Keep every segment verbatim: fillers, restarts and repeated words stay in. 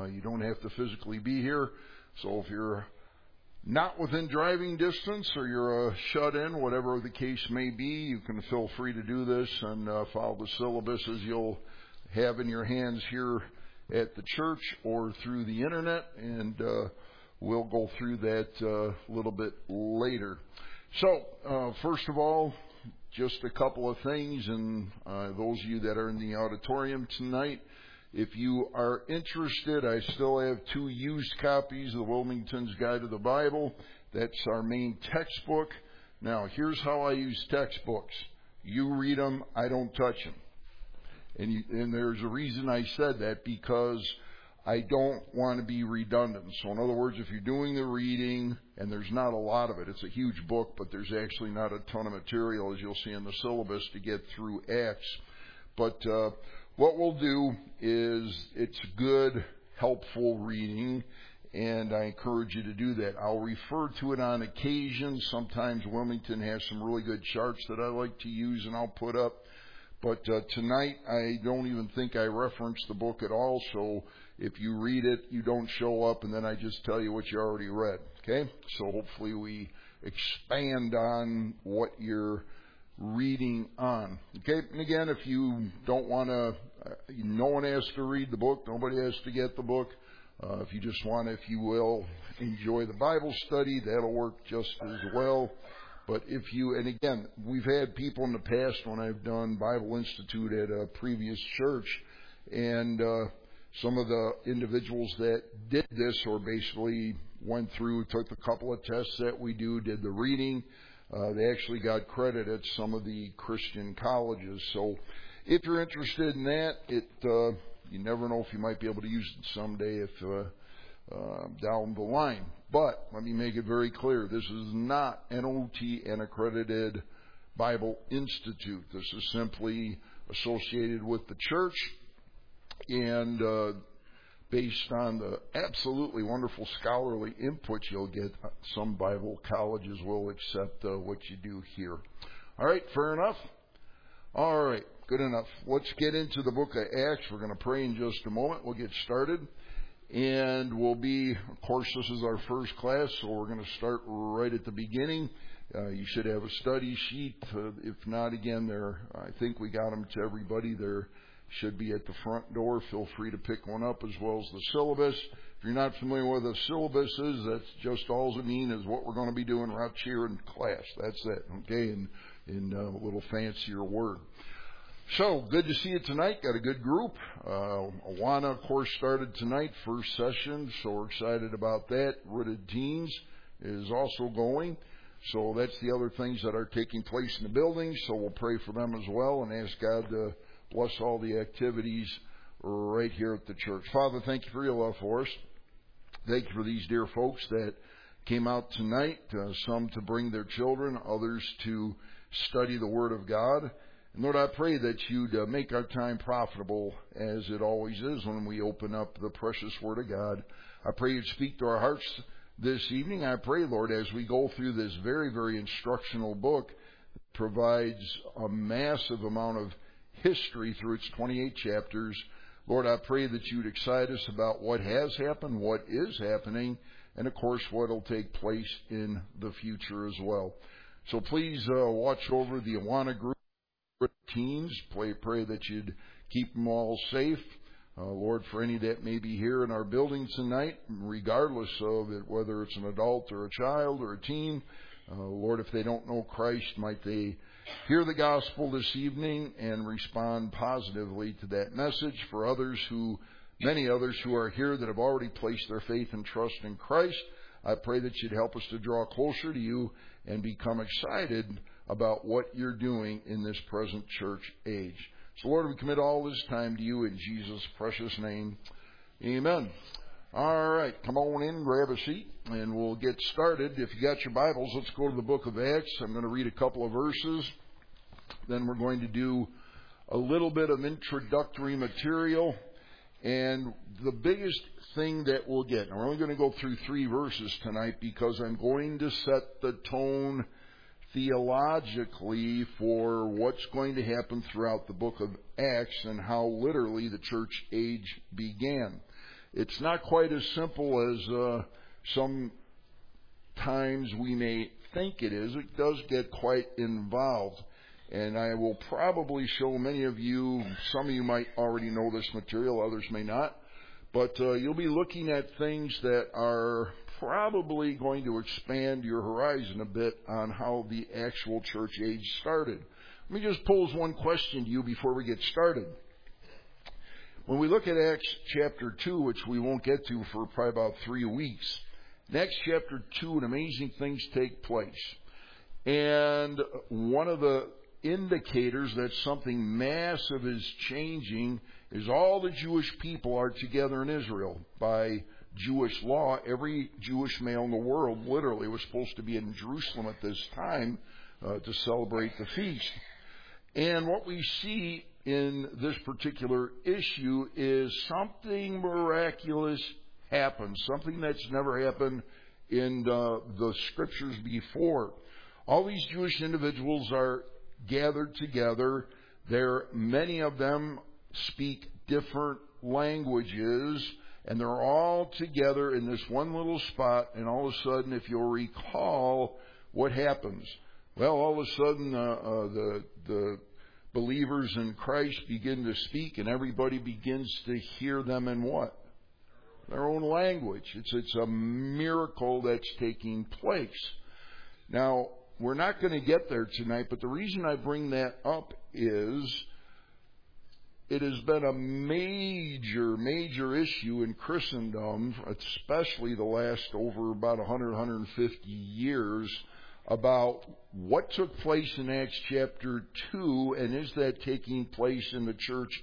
Uh, you don't have to physically be here. So if you're not within driving distance or you're uh, shut in, whatever the case may be, you can feel free to do this and uh, follow the syllabuses you'll have in your hands here at the church or through the internet, and uh, we'll go through that uh, a little bit later. So, uh, first of all, just a couple of things, and uh, those of you that are in the auditorium tonight, if you are interested, I still have two used copies of the Wilmington's Guide to the Bible. That's our main textbook. Now, here's how I use textbooks. You read them, I don't touch them. And, you, and there's a reason I said that, because I don't want to be redundant. So in other words, if you're doing the reading, and there's not a lot of it, it's a huge book, but there's actually not a ton of material, as you'll see in the syllabus, to get through Acts. But uh, what we'll do is, it's good, helpful reading, and I encourage you to do that. I'll refer to it on occasion. Sometimes Wilmington has some really good charts that I like to use, and I'll put up. But uh, tonight, I don't even think I reference the book at all, so if you read it, you don't show up, and then I just tell you what you already read, okay? So hopefully we expand on what you're reading on, okay? And again, if you don't want to, uh, no one has to read the book, nobody has to get the book. Uh, if you just want to, if you will, enjoy the Bible study, that'll work just as well. But if you, and again, we've had people in the past when I've done Bible Institute at a previous church, and uh, some of the individuals that did this, or basically went through, took the couple of tests that we do, did the reading, uh, they actually got credit at some of the Christian colleges. So if you're interested in that, it uh, you never know if you might be able to use it someday if uh, uh, down the line. But let me make it very clear, this is not N O T, an accredited Bible Institute. This is simply associated with the church, and uh, based on the absolutely wonderful scholarly input you'll get, some Bible colleges will accept uh, what you do here. All right, fair enough? All right, good enough. Let's get into the book of Acts. We're going to pray in just a moment. We'll get started. And we'll be, of course, this is our first class, so we're going to start right at the beginning. Uh, you should have a study sheet. Uh, if not, again, there, I think we got them to everybody. There should be at the front door. Feel free to pick one up, as well as the syllabus. If you're not familiar with what the syllabus is, that's just all it means is what we're going to be doing right here in class. That's it, okay, in, in a little fancier word. So, good to see you tonight. Got a good group. Uh, Awana, of course, started tonight, first session, so we're excited about that. Rooted Teens is also going. So that's the other things that are taking place in the building, so we'll pray for them as well and ask God to bless all the activities right here at the church. Father, thank you for your love for us. Thank you for these dear folks that came out tonight, uh, some to bring their children, others to study the Word of God. And Lord, I pray that you'd uh, make our time profitable, as it always is when we open up the precious Word of God. I pray you'd speak to our hearts this evening. I pray, Lord, as we go through this very, very instructional book that provides a massive amount of history through its twenty-eight chapters, Lord, I pray that you'd excite us about what has happened, what is happening, and, of course, what will take place in the future as well. So please uh, watch over the Awana group. Teens, pray, pray that you'd keep them all safe. Uh, Lord, for any that may be here in our building tonight, regardless of it, whether it's an adult or a child or a teen, uh, Lord, if they don't know Christ, might they hear the gospel this evening and respond positively to that message. For others who, many others who are here that have already placed their faith and trust in Christ, I pray that you'd help us to draw closer to you and become excited about what you're doing in this present church age. So, Lord, we commit all this time to you in Jesus' precious name. Amen. All right, come on in, grab a seat, and we'll get started. If you got your Bibles, let's go to the book of Acts. I'm going to read a couple of verses. Then we're going to do a little bit of introductory material. And the biggest thing that we'll get, and we're only going to go through three verses tonight because I'm going to set the tone theologically for what's going to happen throughout the book of Acts and how literally the church age began. it's not quite as simple as uh, sometimes we may think it is. It does get quite involved. And I will probably show many of you, some of you might already know this material, others may not, but uh, you'll be looking at things that are probably going to expand your horizon a bit on how the actual church age started. Let me just pose one question to you before we get started. When we look at Acts chapter two, which we won't get to for probably about three weeks, in Acts chapter two, and amazing things take place. And one of the indicators that something massive is changing is all the Jewish people are together in Israel. By Jewish law, every Jewish male in the world literally was supposed to be in Jerusalem at this time uh, to celebrate the feast. And what we see in this particular issue is something miraculous happens, something that's never happened in uh, the scriptures before. All these Jewish individuals are gathered together. There, many of them speak different languages, and they're all together in this one little spot. And all of a sudden, if you'll recall, what happens? Well, all of a sudden, uh, uh, the the believers in Christ begin to speak, and everybody begins to hear them in what? Their own language. It's it's a miracle that's taking place. Now, we're not going to get there tonight, but the reason I bring that up is it has been a major, major issue in Christendom, especially the last over about one hundred, one hundred fifty years, about what took place in Acts chapter two, and is that taking place in the church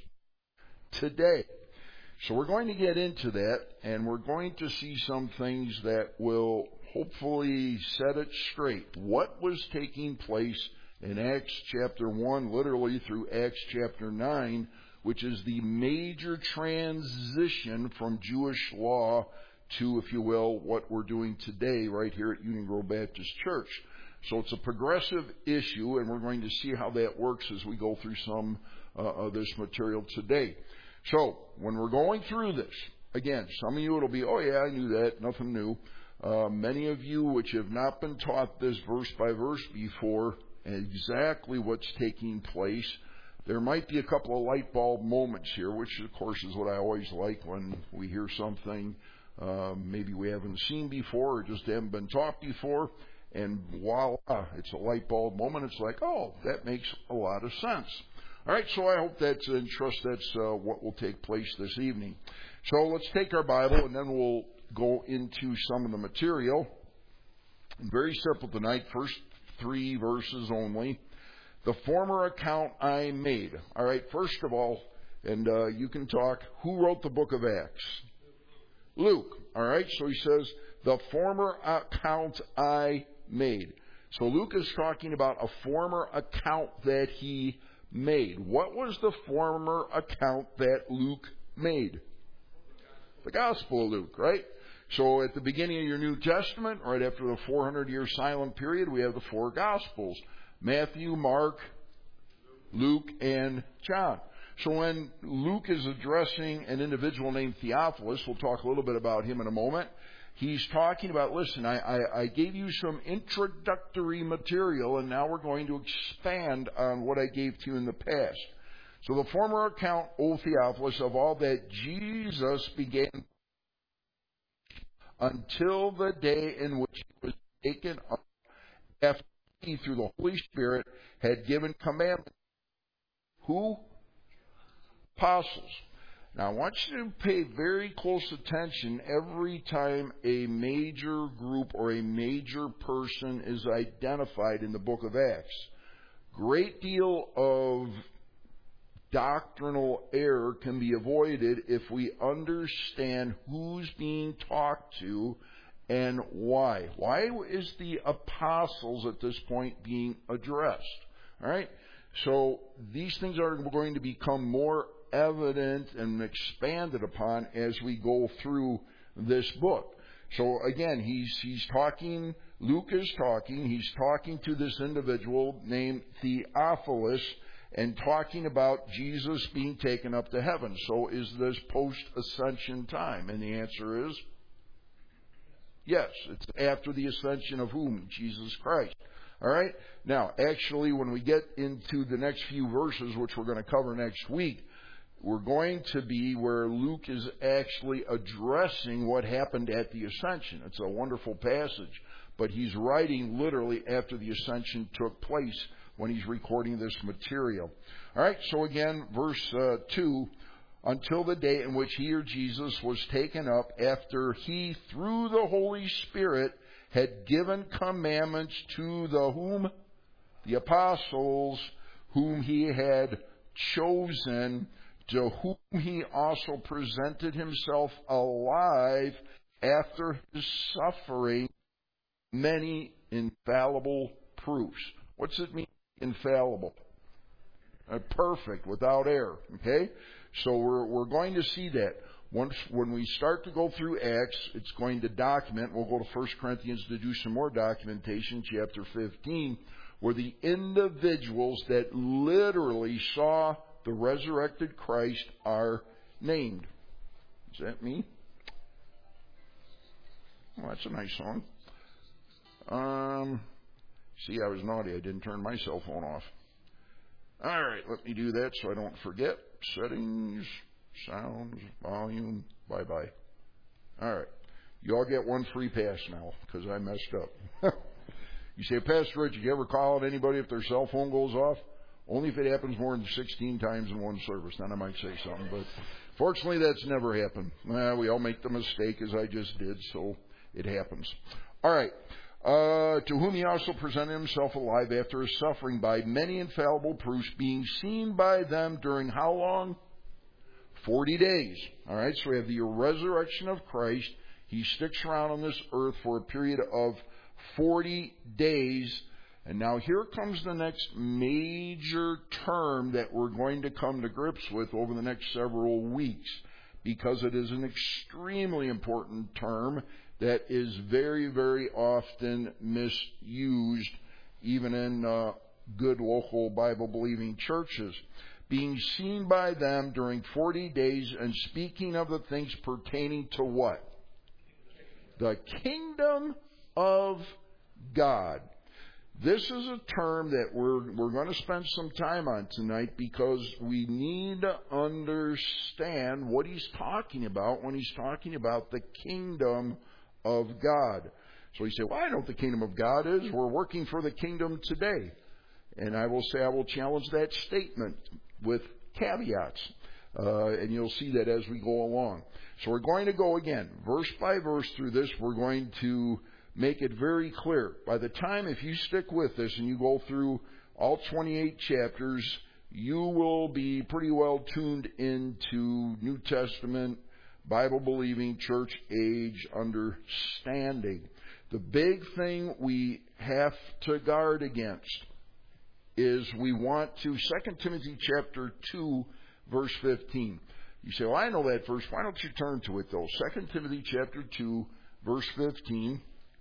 today? So we're going to get into that, and we're going to see some things that will hopefully set it straight. What was taking place in Acts chapter one, literally through Acts chapter nine, which is the major transition from Jewish law to, if you will, what we're doing today right here at Union Grove Baptist Church. So it's a progressive issue, and we're going to see how that works as we go through some uh, of this material today. So when we're going through this, again, some of you it'll be, oh yeah, I knew that, nothing new. Uh, many of you which have not been taught this verse by verse before, exactly what's taking place, there might be a couple of light bulb moments here, which of course is what I always like when we hear something uh, maybe we haven't seen before or just haven't been taught before, and voila, it's a light bulb moment. It's like, oh, that makes a lot of sense. All right, so I hope that's, and trust that's uh, what will take place this evening. So let's take our Bible, and then we'll go into some of the material. Very simple tonight, first three verses only. The former account I made. All right, first of all, and uh, you can talk, who wrote the book of Acts? Luke. All right, so he says, the former account I made. So Luke is talking about a former account that he made. What was the former account that Luke made? The Gospel of Luke, right? So at the beginning of your New Testament, right after the four hundred year silent period, we have the four Gospels. Matthew, Mark, Luke, and John. So when Luke is addressing an individual named Theophilus, we'll talk a little bit about him in a moment, he's talking about, listen, I, I, I gave you some introductory material, and now we're going to expand on what I gave to you in the past. So the former account, O Theophilus, of all that Jesus began until the day in which he was taken up, after he, through the Holy Spirit, had given commandments. Who? Apostles. Now, I want you to pay very close attention every time a major group or a major person is identified in the book of Acts. Great deal of doctrinal error can be avoided if we understand who's being talked to and why. Why is the apostles at this point being addressed? All right? So these things are going to become more evident and expanded upon as we go through this book. So again, he's he's talking, Luke is talking, he's talking to this individual named Theophilus, and talking about Jesus being taken up to heaven. So is this post-ascension time? And the answer is yes. It's after the ascension of whom? Jesus Christ. All right? Now, actually, when we get into the next few verses, which we're going to cover next week, we're going to be where Luke is actually addressing what happened at the ascension. It's a wonderful passage, but he's writing literally after the ascension took place when he's recording this material. All right, so again, verse uh, two, until the day in which he, or Jesus, was taken up after he, through the Holy Spirit, had given commandments to the whom? The apostles, whom he had chosen, to whom he also presented himself alive after his suffering many infallible proofs. What's it mean, infallible? Uh, perfect, without error. Okay? So we're we're going to see that. Once when we start to go through Acts, it's going to document. We'll go to First Corinthians to do some more documentation, chapter fifteen, where the individuals that literally saw the resurrected Christ are named. Is that me? Well, that's a nice song. Um, see, I was naughty. I didn't turn my cell phone off. All right, let me do that so I don't forget. Settings, sounds, volume, bye-bye. All right. You all get one free pass now because I messed up. You say, Pastor Rich, you ever call out anybody if their cell phone goes off? Only if it happens more than sixteen times in one service. Then I might say something. But fortunately, that's never happened. Uh, we all make the mistake, as I just did, so it happens. All right. Uh, to whom he also presented himself alive after his suffering by many infallible proofs, being seen by them during how long? Forty days. All right. So we have the resurrection of Christ. He sticks around on this earth for a period of forty days. And now here comes the next major term that we're going to come to grips with over the next several weeks, because it is an extremely important term that is very, very often misused, even in uh, good local Bible-believing churches. Being seen by them during forty days and speaking of the things pertaining to what? The kingdom of God. This is a term that we're we're going to spend some time on tonight, because we need to understand what he's talking about when he's talking about the kingdom of God. So you say, well, I know what the kingdom of God is. We're working for the kingdom today. And I will say I will challenge that statement with caveats. Uh, and you'll see that as we go along. So we're going to go again, verse by verse through this. We're going to make it very clear. By the time, if you stick with this and you go through all twenty-eight chapters, you will be pretty well tuned into New Testament, Bible-believing, church age understanding. The big thing we have to guard against is we want to, Second Timothy chapter two, verse fifteen. You say, well, I know that verse. Why don't you turn to it, though? Second Timothy chapter two, verse fifteen.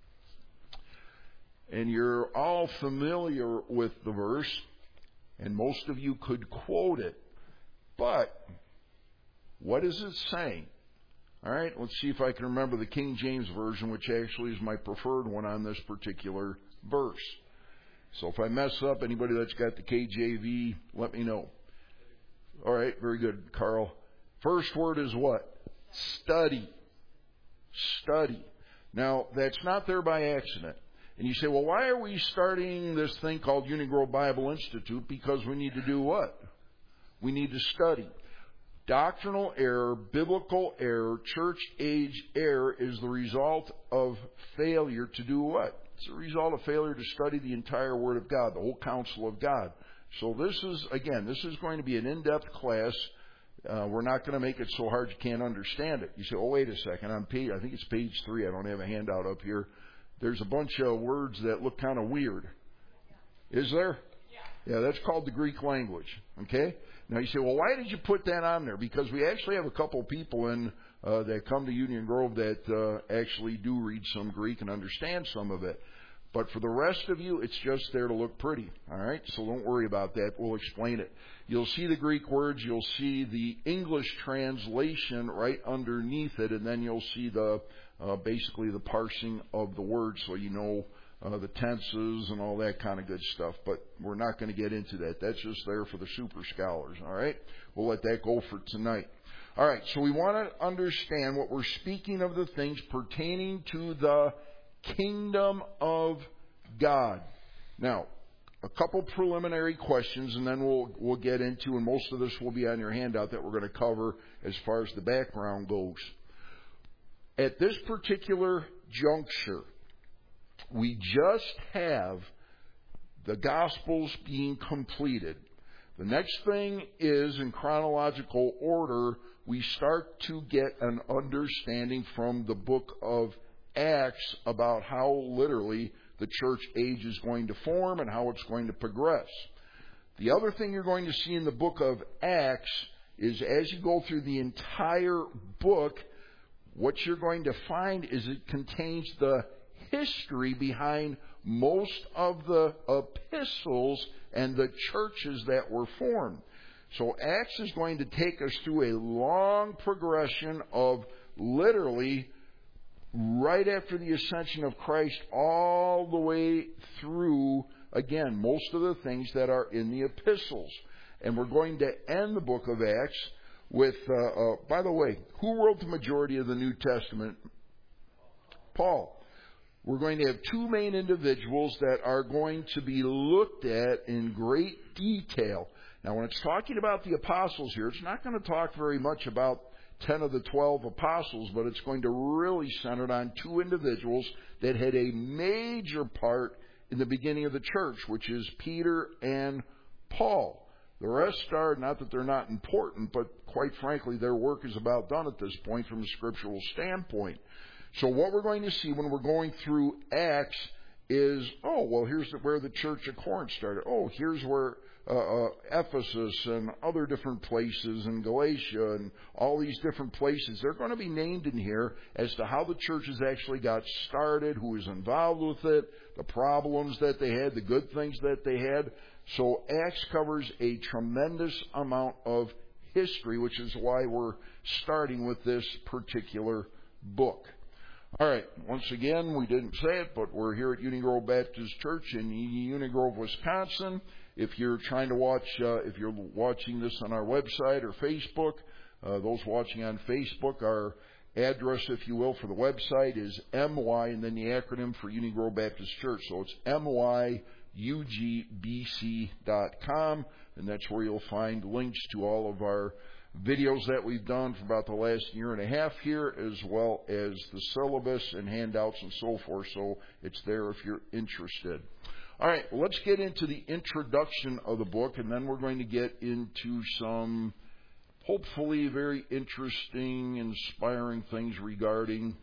And you're all familiar with the verse, and most of you could quote it. But what is it saying? All right, let's see if I can remember the King James Version, which actually is my preferred one on this particular verse. So if I mess up, anybody that's got the K J V, let me know. All right, very good, Carl. First word is what? Study. Study. Now, that's not there by accident. And you say, well, why are we starting this thing called Union Grove Bible Institute? Because we need to do what? We need to study. Doctrinal error, biblical error, church age error is the result of failure to do what? It's a result of failure to study the entire Word of God, the whole counsel of God. So this is, again, this is going to be an in-depth class. Uh, we're not going to make it so hard you can't understand it. You say, oh, wait a second. On page, I think it's page three. I don't have a handout up here. There's a bunch of words that look kind of weird. Is there? Yeah. Yeah, that's called the Greek language. Okay? Now you say, well, why did you put that on there? Because we actually have a couple people in uh, that come to Union Grove that uh, actually do read some Greek and understand some of it. But for the rest of you, it's just there to look pretty. All right? So don't worry about that. We'll explain it. You'll see the Greek words. You'll see the English translation right underneath it. And then you'll see the uh, basically the parsing of the words so you know uh, the tenses and all that kind of good stuff. But we're not going to get into that. That's just there for the super scholars. All right? We'll let that go for tonight. All right. So we want to understand what we're speaking of, the things pertaining to the kingdom of God. Now, a couple preliminary questions, and then we'll we'll get into, and most of this will be on your handout that we're going to cover as far as the background goes. At this particular juncture, we just have the Gospels being completed. The next thing is, in chronological order, we start to get an understanding from the book of Acts about how literally the church age is going to form and how it's going to progress. The other thing you're going to see in the book of Acts is as you go through the entire book, what you're going to find is it contains the history behind most of the epistles and the churches that were formed. So Acts is going to take us through a long progression of literally right after the ascension of Christ all the way through, again, most of the things that are in the epistles. And we're going to end the book of Acts with, uh, uh, by the way, who wrote the majority of the New Testament? Paul. We're going to have two main individuals that are going to be looked at in great detail. Now, when it's talking about the apostles here, it's not going to talk very much about ten of the twelve apostles, but it's going to really center on two individuals that had a major part in the beginning of the church, which is Peter and Paul. The rest are, not that they're not important, but quite frankly, their work is about done at this point from a scriptural standpoint. So what we're going to see when we're going through Acts is, oh, well, here's where the church of Corinth started. Oh, here's where uh, uh, Ephesus and other different places, and Galatia and all these different places. They're going to be named in here as to how the churches actually got started, who was involved with it, the problems that they had, the good things that they had. So Acts covers a tremendous amount of history, which is why we're starting with this particular book. All right, once again, we didn't say it, but we're here at Union Grove Baptist Church in Union Grove, Wisconsin. If you're trying to watch, uh, if you're watching this on our website or Facebook, uh, those watching on Facebook, our address, if you will, for the website is M Y, and then the acronym for Union Grove Baptist Church. So it's M Y U G B C dot com, and that's where you'll find links to all of our videos that we've done for about the last year and a half here, as well as the syllabus and handouts and so forth. So it's there if you're interested. All right, well, let's get into the introduction of the book, and then we're going to get into some hopefully very interesting, inspiring things regarding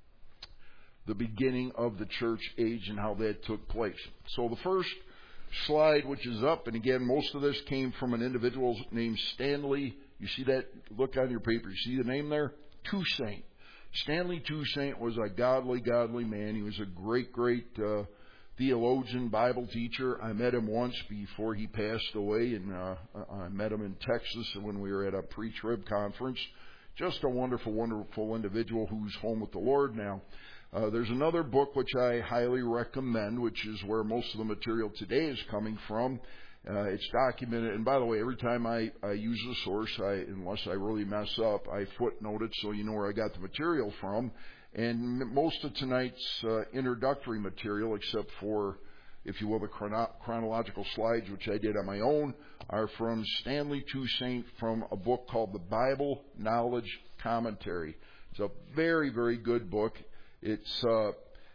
the beginning of the church age and how that took place. So the first slide, which is up, and again, most of this came from an individual named Stanley. You see that? Look on your paper. You see the name there? Toussaint. Stanley Toussaint was a godly, godly man. He was a great, great uh, theologian, Bible teacher. I met him once before he passed away, and uh, I met him in Texas when we were at a pre-trib conference. Just a wonderful, wonderful individual who's home with the Lord now. Uh, there's another book which I highly recommend, which is where most of the material today is coming from. Uh, it's documented, and by the way, every time I, I use a source, I, unless I really mess up, I footnote it so you know where I got the material from. And m- most of tonight's uh, introductory material, except for, if you will, the chrono- chronological slides, which I did on my own, are from Stanley Toussaint from a book called The Bible Knowledge Commentary. It's a very, very good book. It's uh,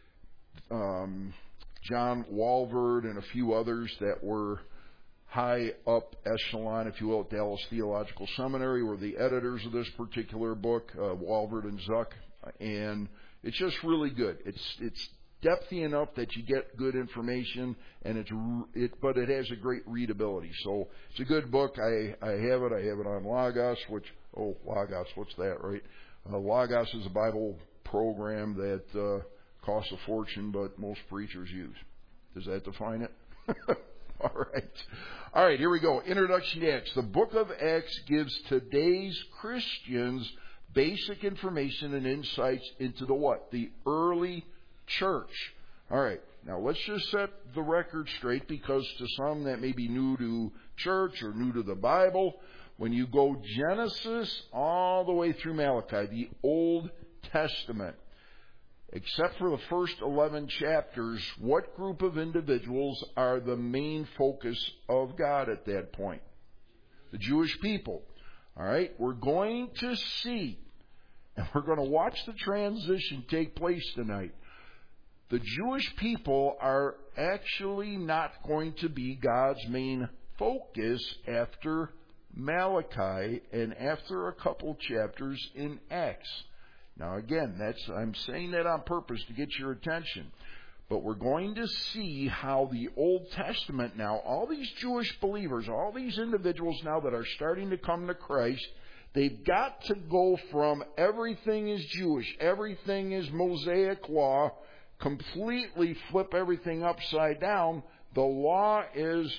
um, John Walvoord and a few others that were high up echelon, if you will, at Dallas Theological Seminary, were the editors of this particular book, uh, Walvoord and Zuck, and it's just really good. It's it's depthy enough that you get good information, and it's it, but it has a great readability. So it's a good book. I I have it. I have it on Logos, which oh Logos, what's that, right? Uh, Logos is a Bible program that uh, costs a fortune, but most preachers use. Does that define it? All right. All right, here we go. Introduction to Acts. The book of Acts gives today's Christians basic information and insights into the what? The early church. All right. Now, let's just set the record straight, because to some that may be new to church or new to the Bible. When you go Genesis all the way through Malachi, the Old Testament, except for the first eleven chapters, what group of individuals are the main focus of God at that point? The Jewish people. All right? We're going to see, and we're going to watch the transition take place tonight. The Jewish people are actually not going to be God's main focus after Malachi and after a couple chapters in Acts. Now again, that's I'm saying that on purpose to get your attention. But we're going to see how the Old Testament now, all these Jewish believers, all these individuals now that are starting to come to Christ, they've got to go from everything is Jewish, everything is Mosaic law, completely flip everything upside down. The law is,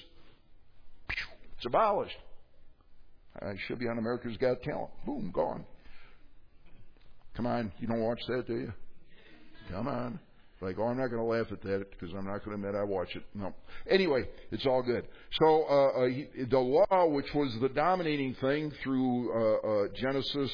it's abolished. I should be on America's Got Talent. Boom, gone. Come on, you don't watch that, do you? Come on. Like, oh, I'm not going to laugh at that because I'm not going to admit I watch it. No. Anyway, it's all good. So uh, uh, the law, which was the dominating thing through uh, uh, Genesis,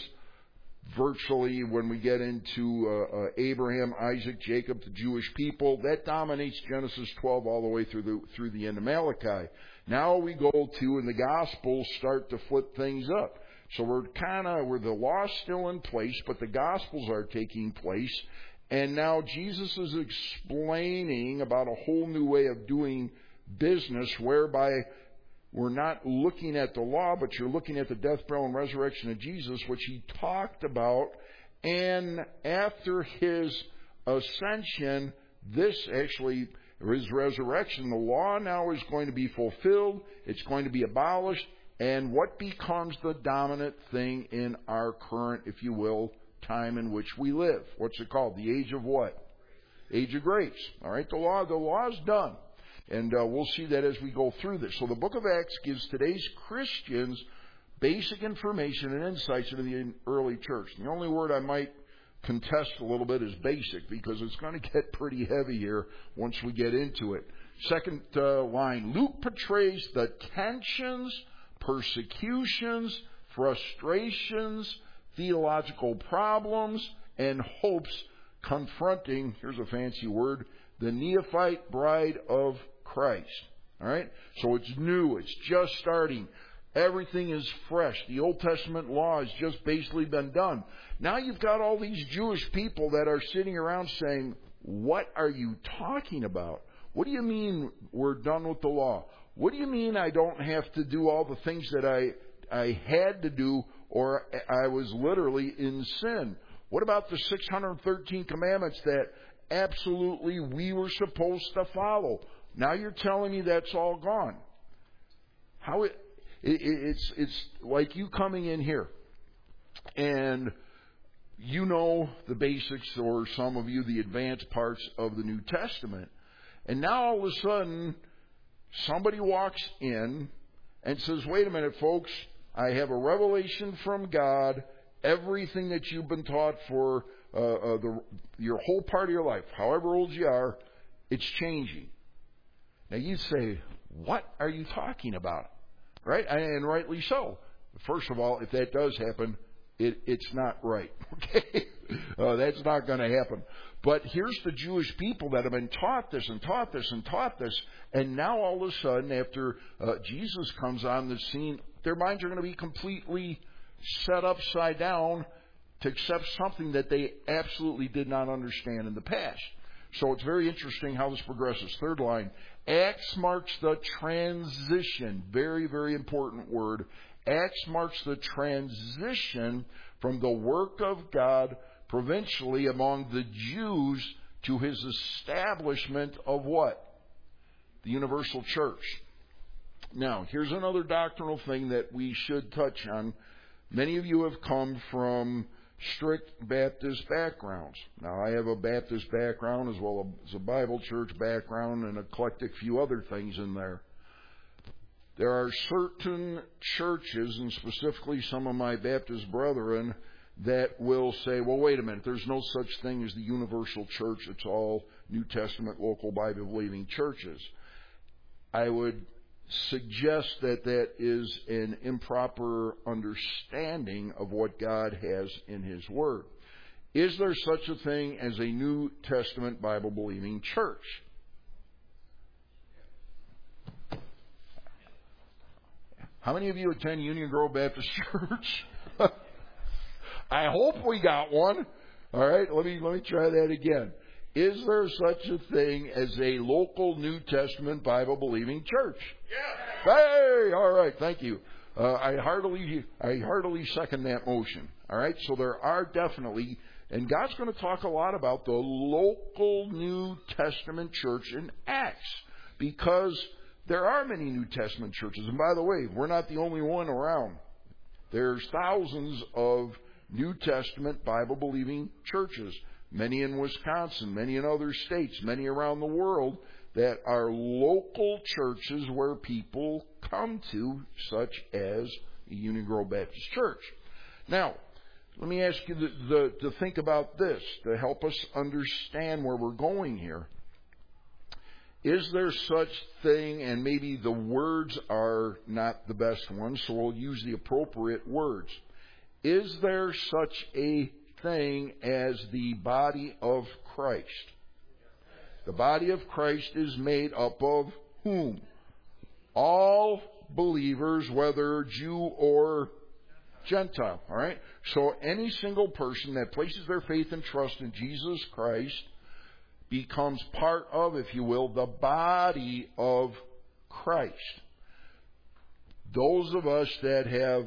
virtually when we get into uh, uh, Abraham, Isaac, Jacob, the Jewish people, that dominates Genesis twelve all the way through the through the end of Malachi. Now we go to, and the Gospels start to flip things up. So we're kind of, where the law's still in place, but the Gospels are taking place. And now Jesus is explaining about a whole new way of doing business, whereby we're not looking at the law, but you're looking at the death, burial, and resurrection of Jesus, which he talked about. And after his ascension, this actually, his resurrection, the law now is going to be fulfilled. It's going to be abolished. And what becomes the dominant thing in our current, if you will, time in which we live? What's it called? The age of what? Age of grace. All right, the law, the law is done. And uh, we'll see that as we go through this. So the book of Acts gives today's Christians basic information and insights into the early church. The only word I might contest a little bit is basic, because it's going to get pretty heavy here once we get into it. Second uh, line, Luke portrays the tensions, persecutions, frustrations, theological problems, and hopes confronting, here's a fancy word, the neophyte bride of Christ. All right? So it's new. It's just starting. Everything is fresh. The Old Testament law has just basically been done. Now you've got all these Jewish people that are sitting around saying, what are you talking about? What do you mean we're done with the law? What do you mean I don't have to do all the things that I I had to do, or I was literally in sin? What about the six hundred thirteen commandments that absolutely we were supposed to follow? Now you're telling me that's all gone. How it, it it's it's like you coming in here and you know the basics, or some of you the advanced parts of the New Testament, and now all of a sudden somebody walks in and says, wait a minute, folks, I have a revelation from God. Everything that you've been taught for uh, uh, the, your whole part of your life, however old you are, it's changing. Now you say, what are you talking about? Right? And rightly so. First of all, if that does happen, it, it's not right. Okay? Uh, that's not going to happen. But here's the Jewish people that have been taught this and taught this and taught this. And now all of a sudden, after uh, Jesus comes on the scene, their minds are going to be completely set upside down to accept something that they absolutely did not understand in the past. So it's very interesting how this progresses. Third line, Acts marks the transition. Very, very important word. Acts marks the transition from the work of God provincially among the Jews to his establishment of what? The universal church. Now, here's another doctrinal thing that we should touch on. Many of you have come from strict Baptist backgrounds. Now, I have a Baptist background as well as a Bible church background and an eclectic few other things in there. There are certain churches, and specifically some of my Baptist brethren, that will say, well, wait a minute, there's no such thing as the universal church. It's all New Testament, local Bible-believing churches. I would suggest that that is an improper understanding of what God has in His Word. Is there such a thing as a New Testament Bible-believing church? How many of you attend Union Grove Baptist Church? I hope we got one. All right, let me let me try that again. Is there such a thing as a local New Testament Bible-believing church? Yeah. Hey, all right, thank you. Uh, I heartily I heartily second that motion. All right, so there are definitely, and God's going to talk a lot about the local New Testament church in Acts, because there are many New Testament churches. And by the way, we're not the only one around. There's thousands of New Testament Bible-believing churches, many in Wisconsin, many in other states, many around the world, that are local churches where people come to, such as Union Grove Baptist Church. Now, let me ask you the, the, to think about this, to help us understand where we're going here. Is there such thing, and maybe the words are not the best ones, so we'll use the appropriate words. Is there such a thing as the body of Christ? The body of Christ is made up of whom? All believers, whether Jew or Gentile. All right? So any single person that places their faith and trust in Jesus Christ becomes part of, if you will, the body of Christ. Those of us that have,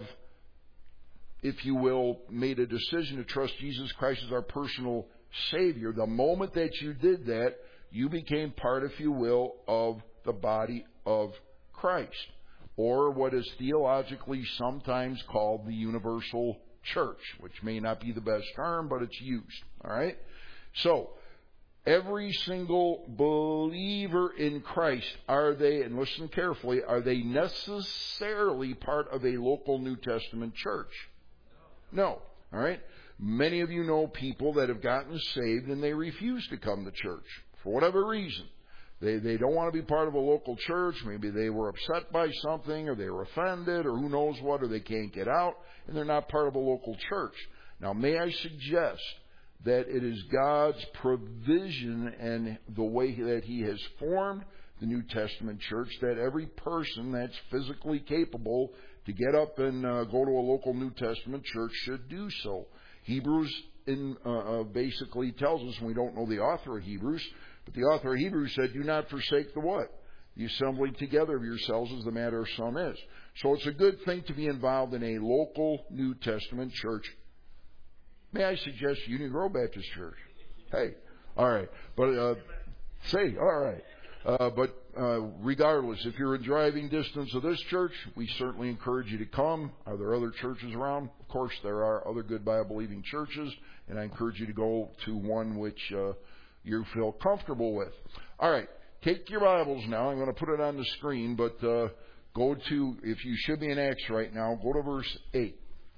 if you will, made a decision to trust Jesus Christ as our personal Savior, the moment that you did that, you became part, if you will, of the body of Christ, or what is theologically sometimes called the universal church, which may not be the best term, but it's used. All right? So, every single believer in Christ, are they, and listen carefully, are they necessarily part of a local New Testament church? No. All right? Many of you know people that have gotten saved and they refuse to come to church for whatever reason. They they don't want to be part of a local church. Maybe they were upset by something, or they were offended, or who knows what, or they can't get out, and they're not part of a local church. Now, may I suggest that it is God's provision and the way that He has formed the New Testament church that every person that's physically capable to get up and uh, go to a local New Testament church should do so. Hebrews in, uh, uh, basically tells us, and we don't know the author of Hebrews, but the author of Hebrews said, do not forsake the what? The assembling together of yourselves as the matter of some is. So it's a good thing to be involved in a local New Testament church. May I suggest Union Grove Baptist Church? Hey, all right. But, uh, say, all right. Uh, but uh, regardless, if you're in driving distance of this church, we certainly encourage you to come. Are there other churches around? Of course, there are other good Bible-believing churches, and I encourage you to go to one which uh, you feel comfortable with. All right, take your Bibles now. I'm going to put it on the screen, but uh, go to, if you should be in Acts right now, go to verse eight.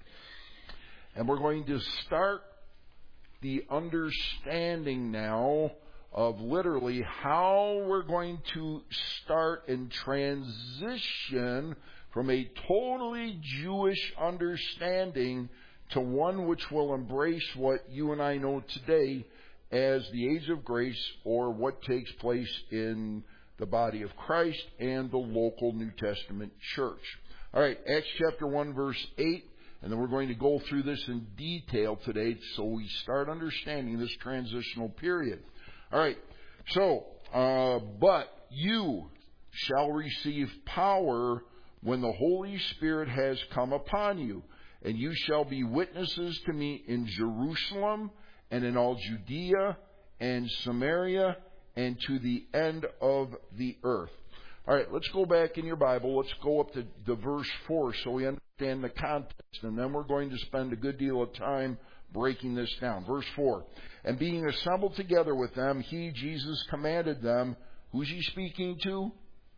And we're going to start the understanding now of literally how we're going to start and transition from a totally Jewish understanding to one which will embrace what you and I know today as the age of grace, or what takes place in the body of Christ and the local New Testament church. All right, Acts chapter one, verse eight. And then we're going to go through this in detail today so we start understanding this transitional period. All right. So, uh, but you shall receive power when the Holy Spirit has come upon you, and you shall be witnesses to me in Jerusalem and in all Judea and Samaria and to the end of the earth. All right, let's go back in your Bible. Let's go up to, to verse four so we understand the context, and then we're going to spend a good deal of time breaking this down. Verse four. And being assembled together with them, he, Jesus, commanded them. Who's he speaking to?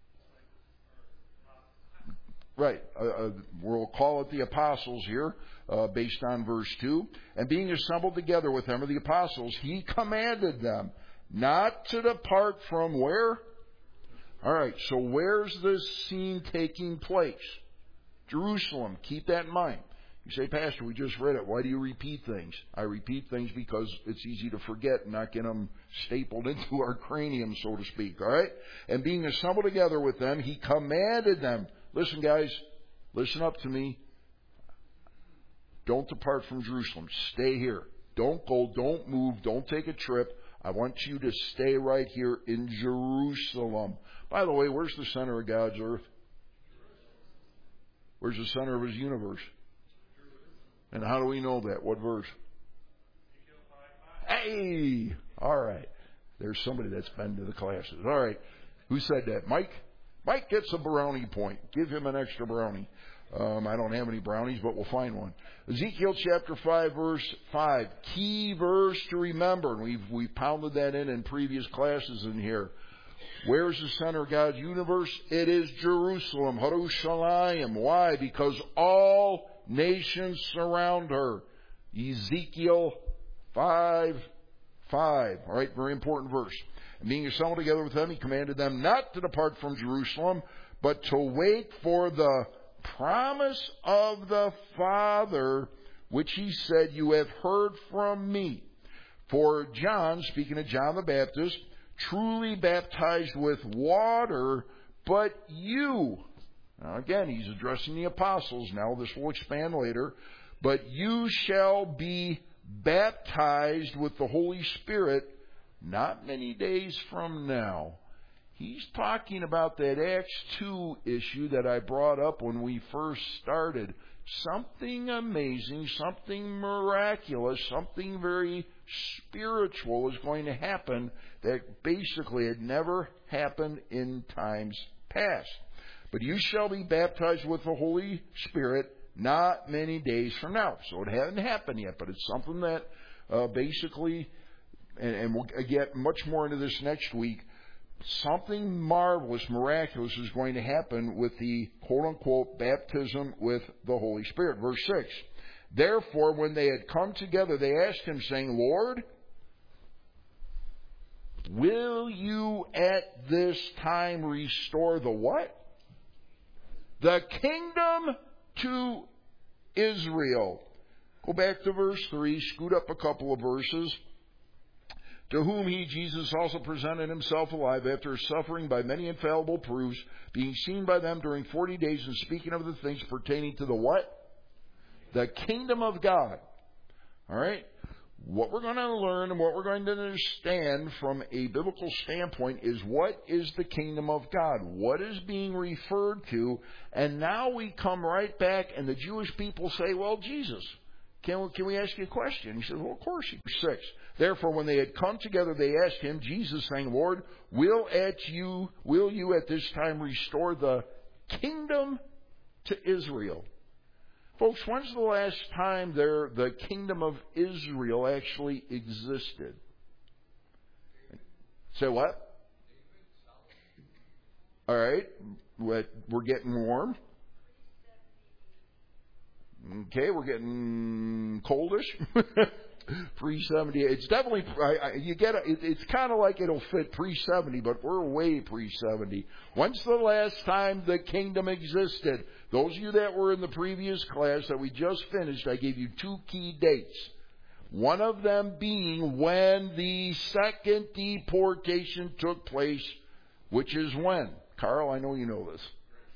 Right. Uh, uh, we'll call it the apostles here, uh, based on verse two. And being assembled together with them, or the apostles, he commanded them not to depart from where? All right. So where's this scene taking place? Jerusalem. Keep that in mind. You say, Pastor, we just read it. Why do you repeat things? I repeat things because it's easy to forget and not get them stapled into our cranium, so to speak. All right? And being assembled together with them, he commanded them. Listen, guys. Listen up to me. Don't depart from Jerusalem. Stay here. Don't go. Don't move. Don't take a trip. I want you to stay right here in Jerusalem. By the way, where's the center of God's earth? Where's the center of His universe? And how do we know that? What verse? Hey! All right. There's somebody that's been to the classes. All right. Who said that? Mike? Mike gets a brownie point. Give him an extra brownie. Um, I don't have any brownies, but we'll find one. Ezekiel chapter five, verse five. Key verse to remember. And we've, we've pounded that in in previous classes in here. Where's the center of God's universe? It is Jerusalem. Yerushalayim. Why? Because all nations surround her. Ezekiel five five. All right, very important verse. And being assembled together with them, he commanded them not to depart from Jerusalem, but to wait for the promise of the Father, which he said, you have heard from me. For John, speaking of John the Baptist, truly baptized with water, but you... Now again, he's addressing the apostles. Now this will expand later. But you shall be baptized with the Holy Spirit not many days from now. He's talking about that Acts two issue that I brought up when we first started. Something amazing, something miraculous, something very spiritual is going to happen that basically had never happened in times past. But you shall be baptized with the Holy Spirit not many days from now. So it hadn't happened yet, but it's something that uh, basically, and, and we'll get much more into this next week, something marvelous, miraculous is going to happen with the quote-unquote baptism with the Holy Spirit. Verse six. Therefore, when they had come together, they asked him, saying, Lord, will you at this time restore the what? The kingdom to Israel. Go back to verse three, scoot up a couple of verses. To whom he, Jesus, also presented himself alive after suffering by many infallible proofs, being seen by them during forty days and speaking of the things pertaining to the what? The kingdom of God. All right? What we're going to learn and what we're going to understand from a biblical standpoint is what is the kingdom of God? What is being referred to? And now we come right back and the Jewish people say, well, Jesus, can we, can we ask you a question? He says, well, of course. Six. Therefore, when they had come together, they asked him, Jesus, saying, Lord, will at you, will you at this time restore the kingdom to Israel? Folks, when's the last time there the kingdom of Israel actually existed? Say what? All right. We're getting warm. Okay, we're getting coldish. pre seventy. It's definitely, I, I, you get it, it's kind of like it'll fit pre seventy, but we're way pre seventy. When's the last time the kingdom existed? Those of you that were in the previous class that we just finished, I gave you two key dates. One of them being when the second deportation took place, which is when? Carl, I know you know this.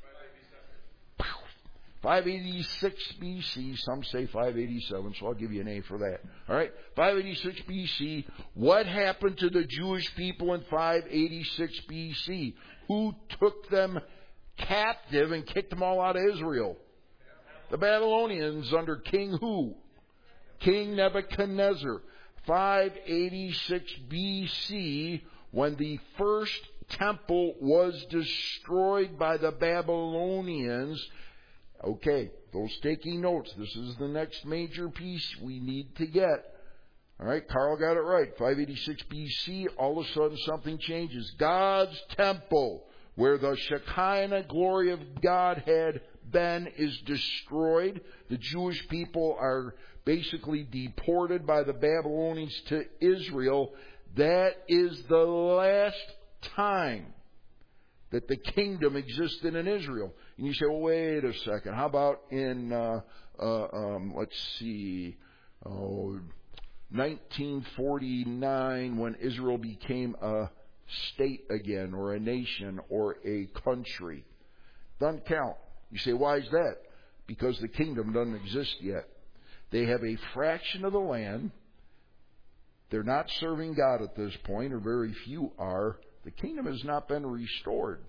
five eighty-six B C, some say five eighty-seven, so I'll give you an A for that. All right, five eighty-six B C. What happened to the Jewish people in five eighty-six B C? Who took them captive and kicked them all out of Israel? The Babylonians under King who? King Nebuchadnezzar. five eighty-six B C, when the first temple was destroyed by the Babylonians. Okay, those taking notes, this is the next major piece we need to get. All right, Carl got it right. five eighty-six B C, all of a sudden something changes. God's temple, where the Shekinah glory of God had been, is destroyed. The Jewish people are basically deported by the Babylonians to Israel. That is the last time that the kingdom existed in Israel. And you say, well, wait a second. How about in, uh, uh, um, let's see, oh, nineteen forty-nine, when Israel became a state again, or a nation, or a country? Doesn't count. You say, why is that? Because the kingdom doesn't exist yet. They have a fraction of the land. They're not serving God at this point, or very few are. The kingdom has not been restored.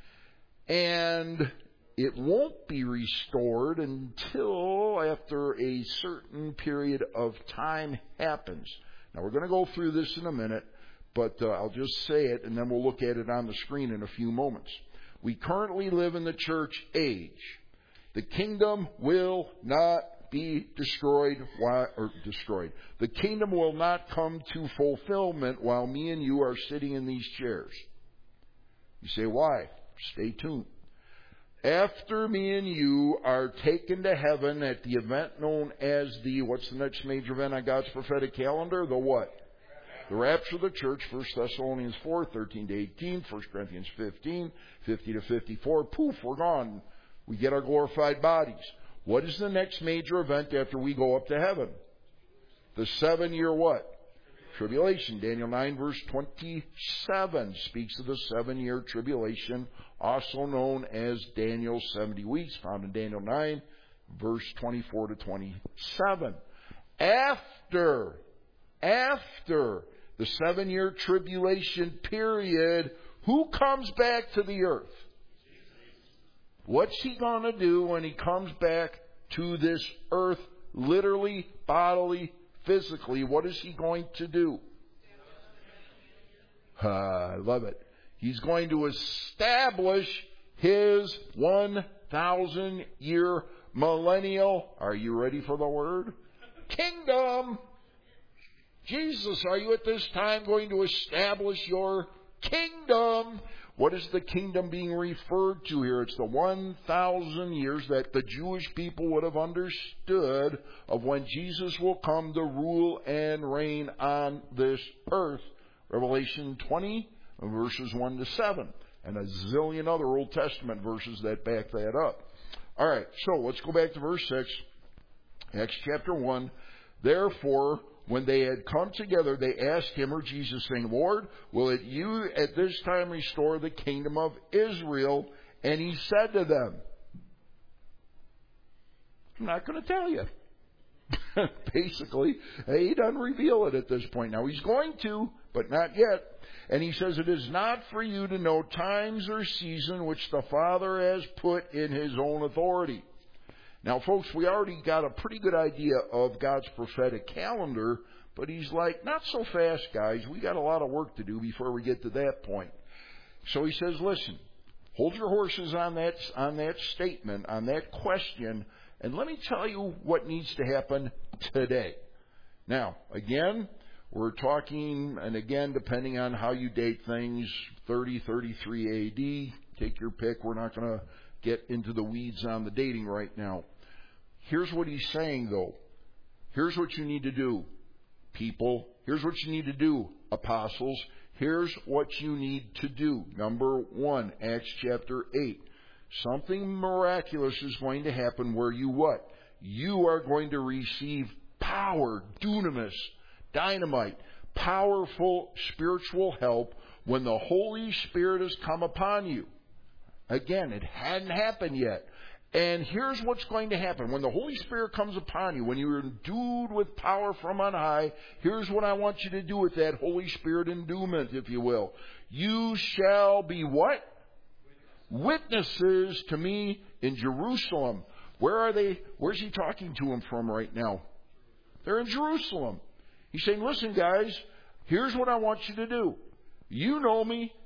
And it won't be restored until after a certain period of time happens. Now, we're going to go through this in a minute, but uh, I'll just say it, and then we'll look at it on the screen in a few moments. We currently live in the church age. The kingdom will not be destroyed while, or destroyed. The kingdom will not come to fulfillment while me and you are sitting in these chairs. You say, why? Stay tuned. After me and you are taken to heaven at the event known as the, what's the next major event on God's prophetic calendar? The what? The rapture of the church, First Thessalonians four, thirteen to eighteen, First Corinthians fifteen, fifty to fifty-four. Poof, we're gone. We get our glorified bodies. What is the next major event after we go up to heaven? The seven-year what? Tribulation. Daniel nine, verse twenty-seven speaks of the seven-year tribulation, also known as Daniel's seventy weeks, found in Daniel nine, verse twenty-four to twenty-seven. After, after the seven-year tribulation period, who comes back to the earth? What's he going to do when he comes back to this earth, literally, bodily, physically? What is he going to do? Uh, I love it. He's going to establish his one thousand year millennial, are you ready for the word? Kingdom. Jesus, are you at this time going to establish your kingdom? What is the kingdom being referred to here? It's the one thousand years that the Jewish people would have understood of when Jesus will come to rule and reign on this earth. Revelation twenty, verses one to seven, and a zillion other Old Testament verses that back that up. All right, so let's go back to verse six, Acts chapter one. Therefore, when they had come together, they asked him, or Jesus, saying, Lord, will it you at this time restore the kingdom of Israel? And he said to them, I'm not going to tell you. Basically, he doesn't reveal it at this point. Now, he's going to, but not yet. And he says, it is not for you to know times or season which the Father has put in his own authority. Now, folks, we already got a pretty good idea of God's prophetic calendar, but he's like, not so fast, guys. We got a lot of work to do before we get to that point. So he says, listen, hold your horses on that, on that statement, on that question, and let me tell you what needs to happen today. Now, again, we're talking, and again, depending on how you date things, thirty, thirty-three A D, take your pick. We're not going to get into the weeds on the dating right now. Here's what he's saying, though. Here's what you need to do, people. Here's what you need to do, apostles. Here's what you need to do. Number one, Acts chapter eight. Something miraculous is going to happen where you what? You are going to receive power, dunamis, dynamite, powerful spiritual help when the Holy Spirit has come upon you. Again, it hadn't happened yet. And here's what's going to happen. When the Holy Spirit comes upon you, when you're endued with power from on high, here's what I want you to do with that Holy Spirit endowment, if you will. You shall be what? Witnesses to me in Jerusalem. Where are they? Where's he talking to them from right now? They're in Jerusalem. He's saying, listen, guys, here's what I want you to do. You know me.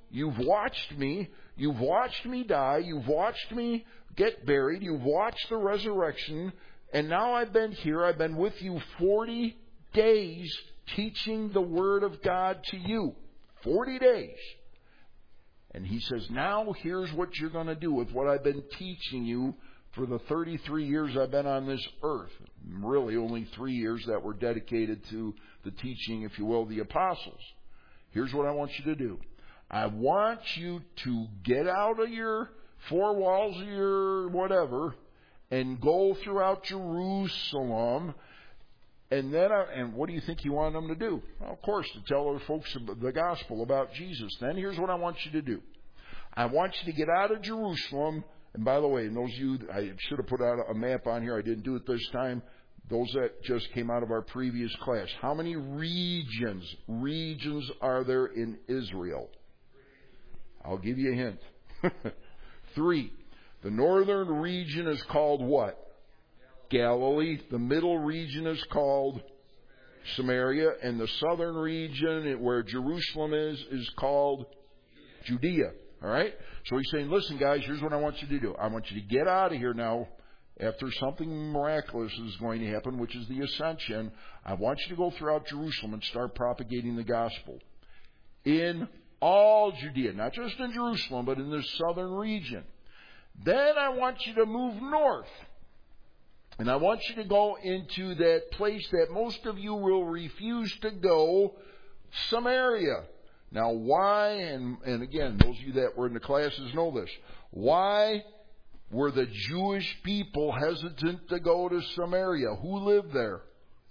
You've watched me. You've watched me die. You've watched me get buried. You've watched the resurrection. And now I've been here. I've been with you forty days teaching the Word of God to you. forty days. And he says, now here's what you're going to do with what I've been teaching you for the thirty-three years I've been on this earth. Really only three years that were dedicated to the teaching, if you will, of the apostles. Here's what I want you to do. I want you to get out of your four walls of your whatever and go throughout Jerusalem. And then, I, and what do you think he wanted them to do? Well, of course, to tell other folks the gospel about Jesus. Then here's what I want you to do. I want you to get out of Jerusalem. And by the way, and those of you, I should have put out a map on here. I didn't do it this time. Those that just came out of our previous class. How many regions, regions are there in Israel? I'll give you a hint. Three. The northern region is called what? Galilee. The middle region is called Samaria. And the southern region, where Jerusalem is, is called Judea. All right? So he's saying, listen, guys, here's what I want you to do. I want you to get out of here now after something miraculous is going to happen, which is the ascension. I want you to go throughout Jerusalem and start propagating the gospel in all Judea, not just in Jerusalem, but in the southern region. Then I want you to move north. And I want you to go into that place that most of you will refuse to go, Samaria. Now, why, and, and again, those of you that were in the classes know this, why were the Jewish people hesitant to go to Samaria? Who lived there?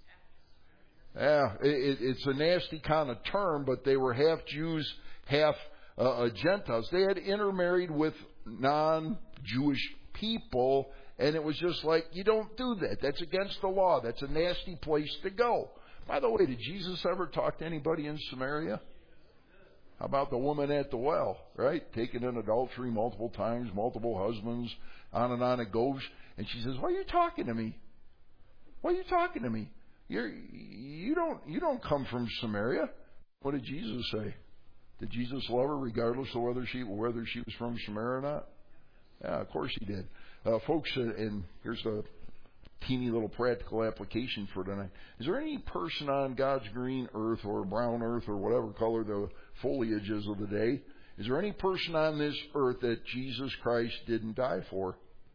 Yeah, it, it's a nasty kind of term, but they were half Jews, half uh, Gentiles. They had intermarried with non-Jewish people, and it was just like, you don't do that. That's against the law. That's a nasty place to go. By the way, did Jesus ever talk to anybody in Samaria? How about the woman at the well, right? Taken in adultery multiple times, multiple husbands, on and on it goes. And she says, why are you talking to me? Why are you talking to me? You're, you don't you don't come from Samaria. What did Jesus say? Did Jesus love her regardless of whether she whether she was from Samaria or not? Yeah, of course he did. Uh, folks, uh, and here's the teeny little practical application for tonight. Is there any person on God's green earth or brown earth or whatever color the foliage is of the day, is there any person on this earth that Jesus Christ didn't die for?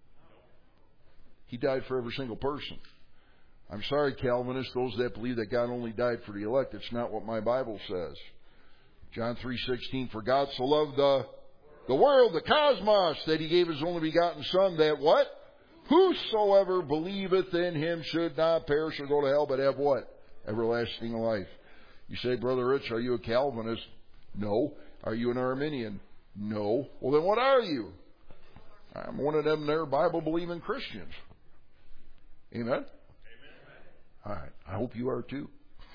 He died for every single person. I'm sorry, Calvinists, those that believe that God only died for the elect. It's not what my Bible says. John three sixteen, for God so loved the, the world, the cosmos, that he gave his only begotten Son, that what? Whosoever believeth in him should not perish or go to hell, but have what? Everlasting life. You say, Brother Rich, are you a Calvinist? No. Are you an Arminian? No. Well, then what are you? I'm one of them there Bible-believing Christians. Amen? Amen. All right. I hope you are too.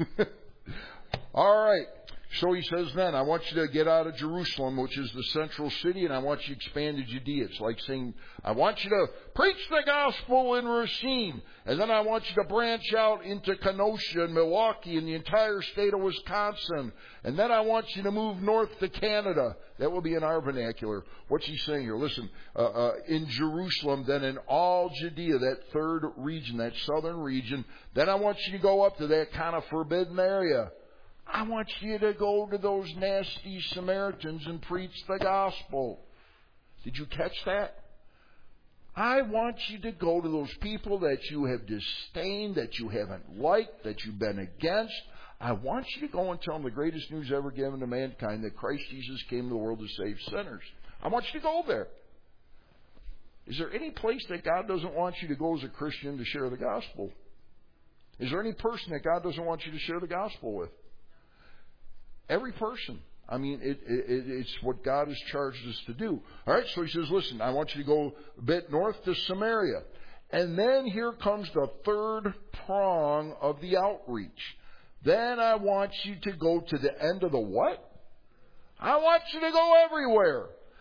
All right. So he says then, I want you to get out of Jerusalem, which is the central city, and I want you to expand to Judea. It's like saying, I want you to preach the gospel in Racine, and then I want you to branch out into Kenosha and Milwaukee and the entire state of Wisconsin, and then I want you to move north to Canada. That will be in our vernacular. What's he saying here? Listen, uh, uh, in Jerusalem, then in all Judea, that third region, that southern region, then I want you to go up to that kind of forbidden area. I want you to go to those nasty Samaritans and preach the gospel. Did you catch that? I want you to go to those people that you have disdained, that you haven't liked, that you've been against. I want you to go and tell them the greatest news ever given to mankind, that Christ Jesus came to the world to save sinners. I want you to go there. Is there any place that God doesn't want you to go as a Christian to share the gospel? Is there any person that God doesn't want you to share the gospel with? Every person. I mean, it, it, it's what God has charged us to do. All right, so he says, listen, I want you to go a bit north to Samaria. And then here comes the third prong of the outreach. Then I want you to go to the end of the what? I want you to go everywhere.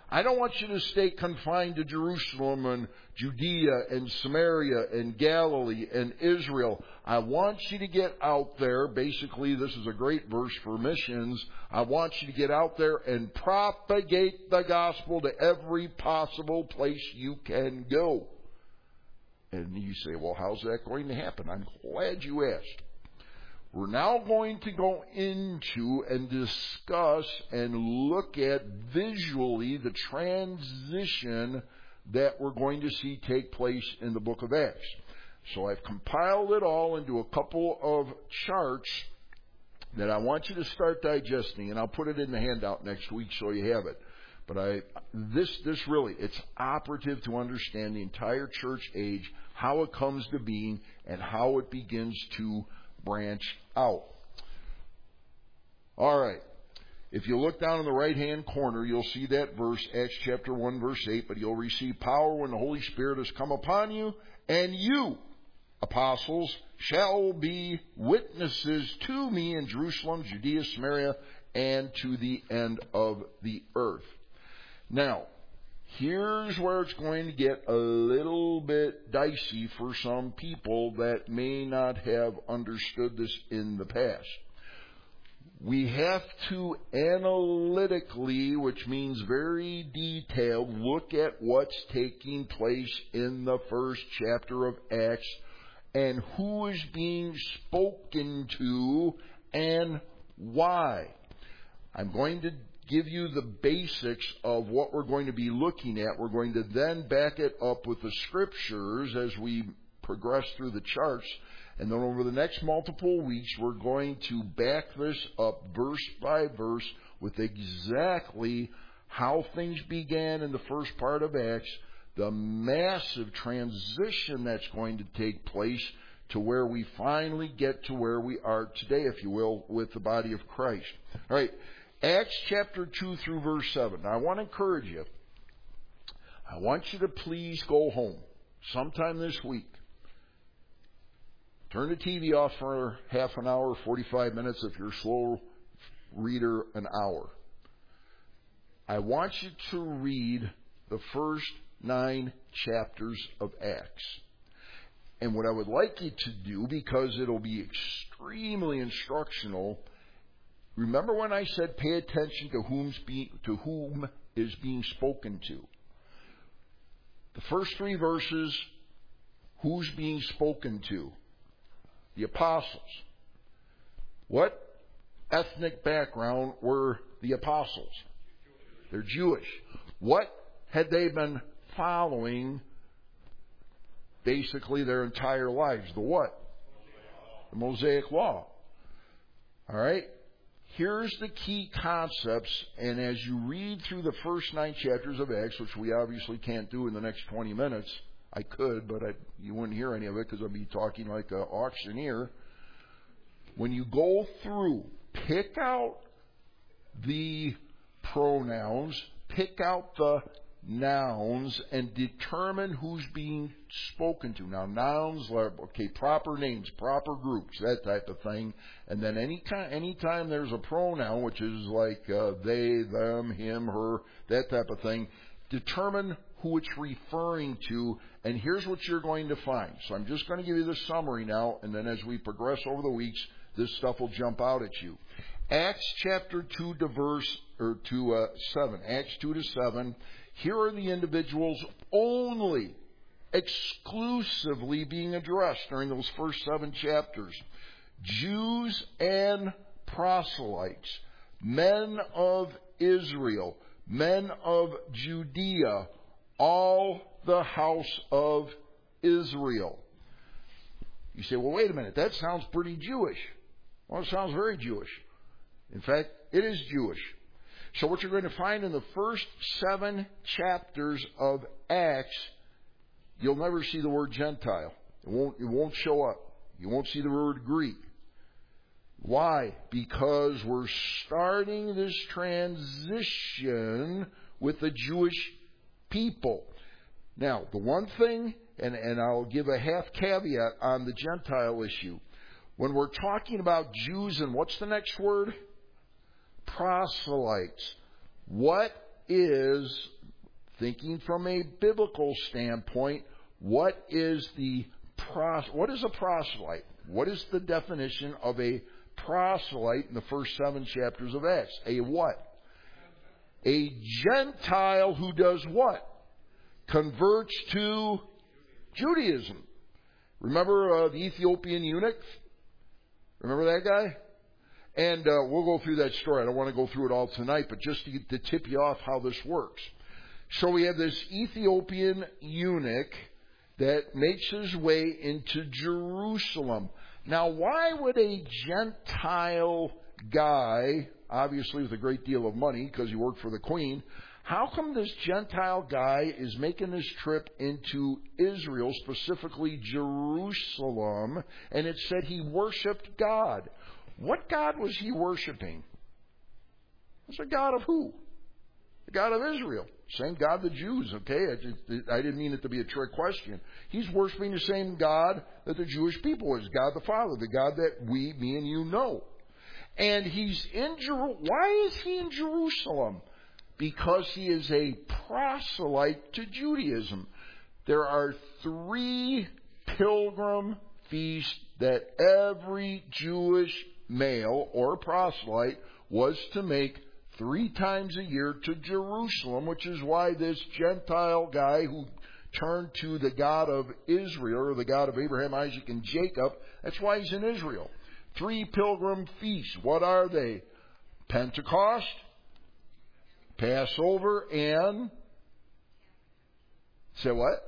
I don't want you to stay confined to Jerusalem and Judea and Samaria and Galilee and Israel. I want you to get out there. Basically, this is a great verse for missions. I want you to get out there and propagate the gospel to every possible place you can go. And you say, well, how's that going to happen? I'm glad you asked. We're now going to go into and discuss and look at visually the transition that we're going to see take place in the book of Acts. So I've compiled it all into a couple of charts that I want you to start digesting, and I'll put it in the handout next week so you have it. But I, this, this really, it's operative to understand the entire church age, how it comes to being, and how it begins to branch out. All right. If you look down in the right-hand corner, you'll see that verse, Acts chapter one, verse eight. But you'll receive power when the Holy Spirit has come upon you, and you, apostles, shall be witnesses to me in Jerusalem, Judea, Samaria, and to the end of the earth. Now, here's where it's going to get a little bit dicey for some people that may not have understood this in the past. We have to analytically, which means very detailed, look at what's taking place in the first chapter of Acts and who is being spoken to and why. I'm going to give you the basics of what we're going to be looking at. We're going to then back it up with the scriptures as we progress through the charts. And then over the next multiple weeks, we're going to back this up verse by verse with exactly how things began in the first part of Acts, the massive transition that's going to take place to where we finally get to where we are today, if you will, with the body of Christ. All right, Acts chapter two through verse seven. Now, I want to encourage you. I want you to please go home sometime this week. Turn the T V off for half an hour, forty-five minutes. If you're a slow reader, an hour. I want you to read the first nine chapters of Acts. And what I would like you to do, because it'll be extremely instructional, remember when I said pay attention to whom's be, to whom is being spoken to. The first three verses, who's being spoken to? The apostles. What ethnic background were the apostles? They're Jewish. What had they been following basically their entire lives? The what? The Mosaic Law. All right? Here's the key concepts, and as you read through the first nine chapters of Acts, which we obviously can't do in the next twenty minutes, I could, but I, you wouldn't hear any of it because I'd be talking like an auctioneer. When you go through, pick out the pronouns, pick out the nouns, and determine who's being spoken to. Now, nouns, okay, proper names, proper groups, that type of thing. And then any time, anytime there's a pronoun, which is like uh, they, them, him, her, that type of thing, determine who it's referring to, and here's what you're going to find. So I'm just going to give you the summary now, and then as we progress over the weeks, this stuff will jump out at you. Acts chapter two to verse, or to uh, seven. Acts two to seven. Here are the individuals only, exclusively being addressed during those first seven chapters. Jews and proselytes, men of Israel, men of Judea, all the house of Israel. You say, well, wait a minute, that sounds pretty Jewish. Well, it sounds very Jewish. In fact, it is Jewish. So what you're going to find in the first seven chapters of Acts, you'll never see the word Gentile. It won't, it won't show up. You won't see the word Greek. Why? Because we're starting this transition with the Jewish people. Now, the one thing, and, and I'll give a half caveat on the Gentile issue. When we're talking about Jews, and what's the next word? Proselytes. What is thinking from a biblical standpoint, what is the pros- what is a proselyte? What is the definition of a proselyte in the first seven chapters of Acts? A what? A Gentile who does what? Converts to Judaism. Remember uh, the Ethiopian eunuch? Remember that guy? And uh, we'll go through that story. I don't want to go through it all tonight, but just to, to tip you off how this works. So we have this Ethiopian eunuch that makes his way into Jerusalem. Now, why would a Gentile guy, obviously with a great deal of money because he worked for the queen, how come this Gentile guy is making this trip into Israel, specifically Jerusalem, and it said he worshiped God? What God was he worshiping? It's the God of who? The God of Israel. Same God the Jews, okay? I, just, I didn't mean it to be a trick question. He's worshiping the same God that the Jewish people is, God the Father, the God that we, me and you know. And he's in Jerusalem. Why is he in Jerusalem? Because he is a proselyte to Judaism. There are three pilgrim feasts that every Jewish male or proselyte was to make three times a year to Jerusalem, which is why this Gentile guy who turned to the God of Israel, or the God of Abraham, Isaac, and Jacob, that's why he's in Israel. Three pilgrim feasts. What are they? Pentecost, Passover, and say what?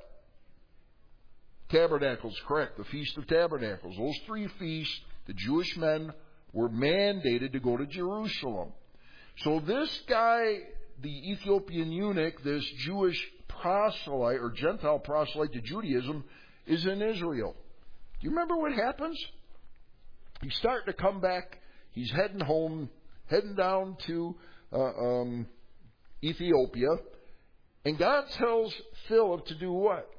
Tabernacles, correct. The Feast of Tabernacles. Those three feasts, the Jewish men were mandated to go to Jerusalem. So this guy, the Ethiopian eunuch, this Jewish proselyte or Gentile proselyte to Judaism, is in Israel. Do you remember what happens? He's starting to come back. He's heading home, heading down to uh, um, Ethiopia. And God tells Philip to do what?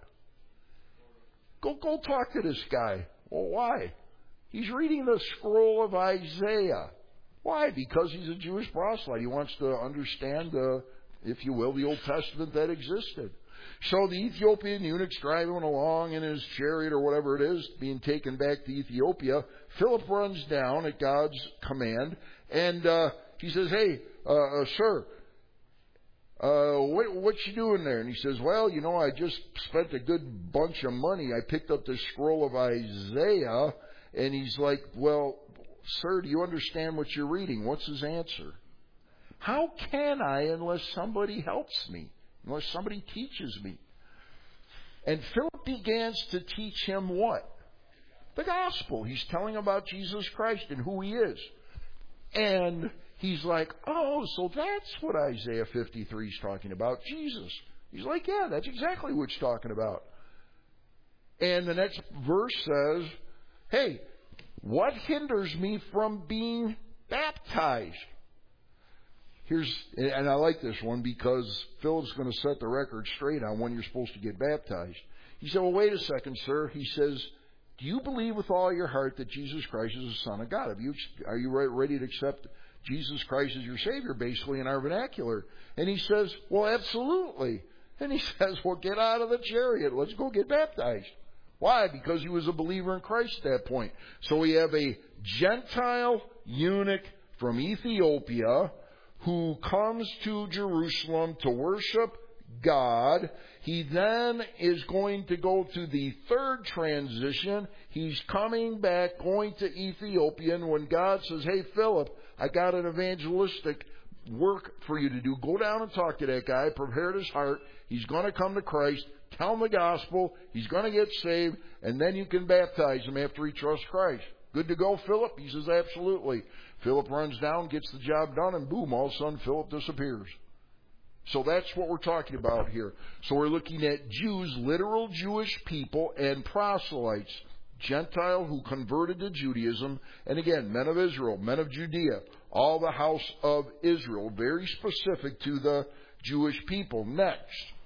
Go, go talk to this guy. Well, why? He's reading the scroll of Isaiah. Why? Because he's a Jewish proselyte. He wants to understand, uh, if you will, the Old Testament that existed. So the Ethiopian eunuch's driving along in his chariot or whatever it is, being taken back to Ethiopia. Philip runs down at God's command, and uh, he says, hey, uh, uh, sir, uh, what, what you doing there? And he says, well, you know, I just spent a good bunch of money. I picked up this scroll of Isaiah. And he's like, well, sir, do you understand what you're reading? What's his answer? How can I unless somebody helps me, unless somebody teaches me? And Philip begins to teach him what? The gospel. He's telling about Jesus Christ and who he is. And he's like, oh, so that's what Isaiah fifty-three is talking about, Jesus. He's like, yeah, that's exactly what it's talking about. And the next verse says, hey, what hinders me from being baptized? Here's, and I like this one because Philip's going to set the record straight on when you're supposed to get baptized. He said, well, wait a second, sir. He says, do you believe with all your heart that Jesus Christ is the Son of God? Have you, are you ready to accept Jesus Christ as your Savior, basically, in our vernacular? And he says, well, absolutely. And he says, well, get out of the chariot. Let's go get baptized. Why? Because he was a believer in Christ at that point. So we have a Gentile eunuch from Ethiopia who comes to Jerusalem to worship God. He then is going to go to the third transition. He's coming back, going to Ethiopia, and when God says, hey, Philip, I got an evangelistic work for you to do. Go down and talk to that guy. Prepare his heart. He's going to come to Christ. Tell him the gospel. He's going to get saved, and then you can baptize him after he trusts Christ. Good to go, Philip? He says, absolutely. Philip runs down, gets the job done, and boom, all of a sudden Philip disappears. So that's what we're talking about here. So we're looking at Jews, literal Jewish people, and proselytes, Gentile who converted to Judaism, and again, men of Israel, men of Judea, all the house of Israel, very specific to the Jewish people. Next.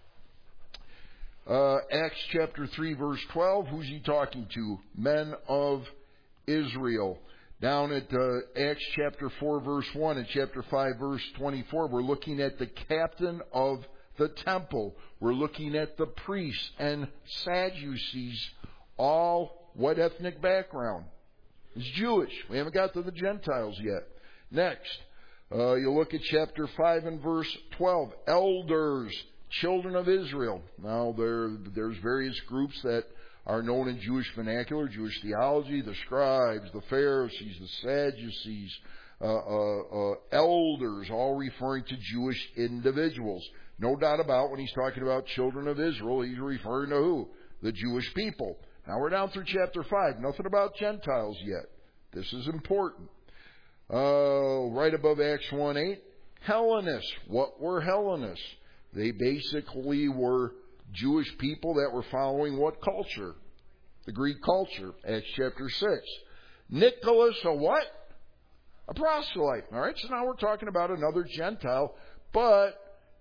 Uh, Acts chapter three, verse twelve. Who's he talking to? Men of Israel. Down at uh, Acts chapter four, verse one, and chapter five, verse twenty-four, we're looking at the captain of the temple. We're looking at the priests and Sadducees, all what ethnic background? It's Jewish. We haven't got to the Gentiles yet. Next, uh, you look at chapter five and verse twelve. Elders, children of Israel. Now, there, there's various groups that are known in Jewish vernacular, Jewish theology, the scribes, the Pharisees, the Sadducees, uh, uh, uh, elders, all referring to Jewish individuals. No doubt about when he's talking about children of Israel, he's referring to who? The Jewish people. Now we're down through chapter five. Nothing about Gentiles yet. This is important. Uh, right above Acts one eight, Hellenists. What were Hellenists? They basically were Jewish people that were following what culture? The Greek culture. Acts chapter six. Nicholas, a what? A proselyte. All right, so now we're talking about another Gentile, but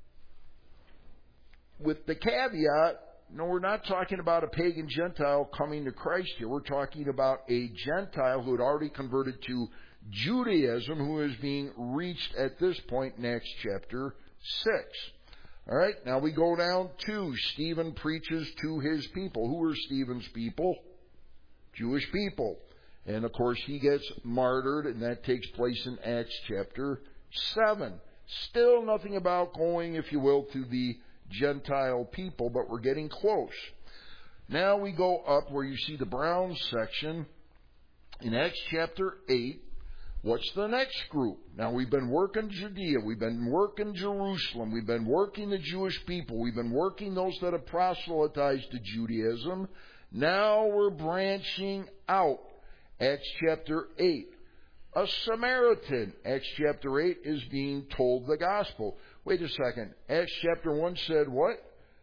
with the caveat, no, we're not talking about a pagan Gentile coming to Christ here. We're talking about a Gentile who had already converted to Judaism, who is being reached at this point in Acts chapter six. All right, now we go down to Stephen preaches to his people. Who are Stephen's people? Jewish people. And, of course, he gets martyred, and that takes place in Acts chapter seven. Still nothing about going, if you will, to the Gentile people, but we're getting close. Now we go up where you see the brown section in Acts chapter eight. What's the next group? Now we've been working Judea, we've been working Jerusalem, we've been working the Jewish people, we've been working those that have proselytized to Judaism. Now we're branching out. Acts chapter eight. A Samaritan, Acts chapter eight, is being told the gospel. Wait a second. Acts chapter one said what?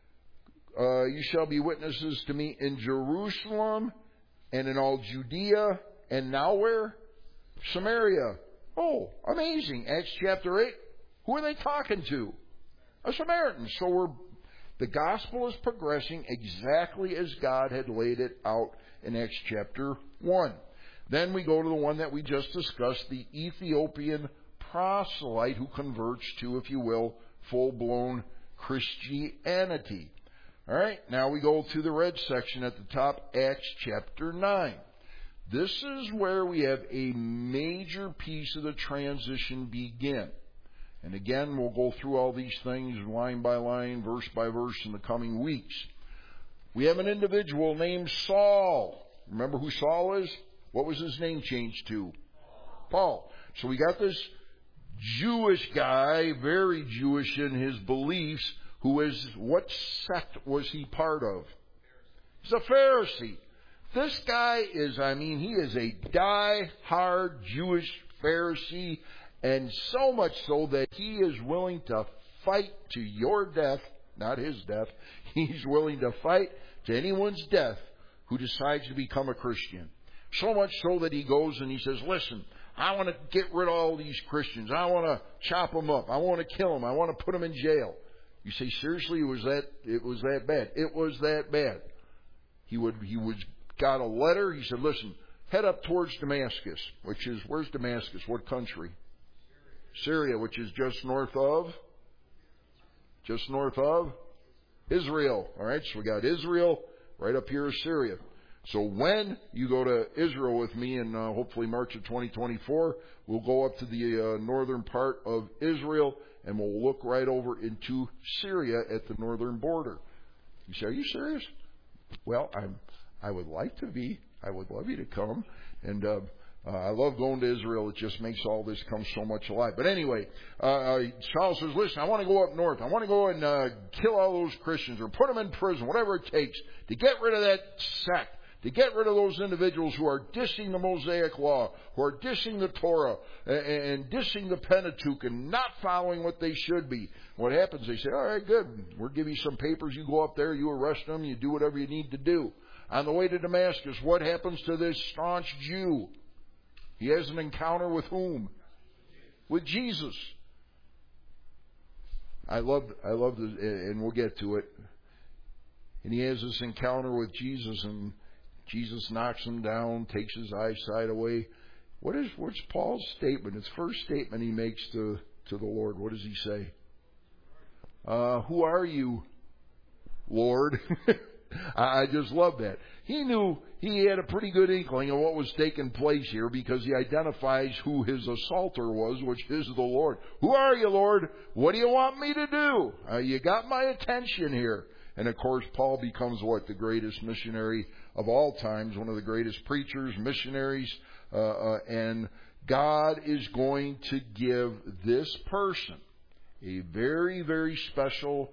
Uh, you shall be witnesses to me in Jerusalem and in all Judea. And now where? Samaria. Oh, amazing. Acts chapter eight. Who are they talking to? A Samaritan. So we're, the gospel is progressing exactly as God had laid it out in Acts chapter one. Then we go to the one that we just discussed, the Ethiopian proselyte who converts to, if you will, full-blown Christianity. All right, now we go to the red section at the top, Acts chapter nine. This is where we have a major piece of the transition begin. And again, we'll go through all these things line by line, verse by verse in the coming weeks. We have an individual named Saul. Remember who Saul is? What was his name changed to? Paul. So we got this Jewish guy, very Jewish in his beliefs, who is, what sect was he part of? He's a Pharisee. This guy is, I mean, he is a die-hard Jewish Pharisee, and so much so that he is willing to fight to your death, not his death. He's willing to fight to anyone's death who decides to become a Christian. So much so that he goes and he says, listen, I want to get rid of all these Christians. I want to chop them up. I want to kill them. I want to put them in jail. You say, seriously, it was that, it was that bad? It was that bad. He would, he would, got a letter. He said, listen, head up towards Damascus, which is, where's Damascus? What country? Syria, Syria, which is just north of, just north of Israel. All right, so we got Israel, right up here is Syria. So when you go to Israel with me in uh, hopefully March of twenty twenty-four, we'll go up to the uh, northern part of Israel and we'll look right over into Syria at the northern border. You say, are you serious? Well, I'm, I would like to be. I would love you to come. And uh, uh, I love going to Israel. It just makes all this come so much alive. But anyway, uh, uh, Saul says, listen, I want to go up north. I want to go and uh, kill all those Christians or put them in prison, whatever it takes, to get rid of that sect. To get rid of those individuals who are dissing the Mosaic Law, who are dissing the Torah, and, and dissing the Pentateuch, and not following what they should be. What happens? They say, all right, good. We'll give you some papers. You go up there, you arrest them, you do whatever you need to do. On the way to Damascus, what happens to this staunch Jew? He has an encounter with whom? With Jesus. I love, I love this, and we'll get to it. And he has this encounter with Jesus, and Jesus knocks him down, takes his eyesight away. What is what's Paul's statement? His first statement he makes to, to the Lord. What does he say? Uh, who are you, Lord? I just love that. He knew he had a pretty good inkling of what was taking place here because he identifies who his assaulter was, which is the Lord. Who are you, Lord? What do you want me to do? Uh, you got my attention here. And of course, Paul becomes what? The greatest missionary of all times, one of the greatest preachers, missionaries, uh, uh, and God is going to give this person a very, very special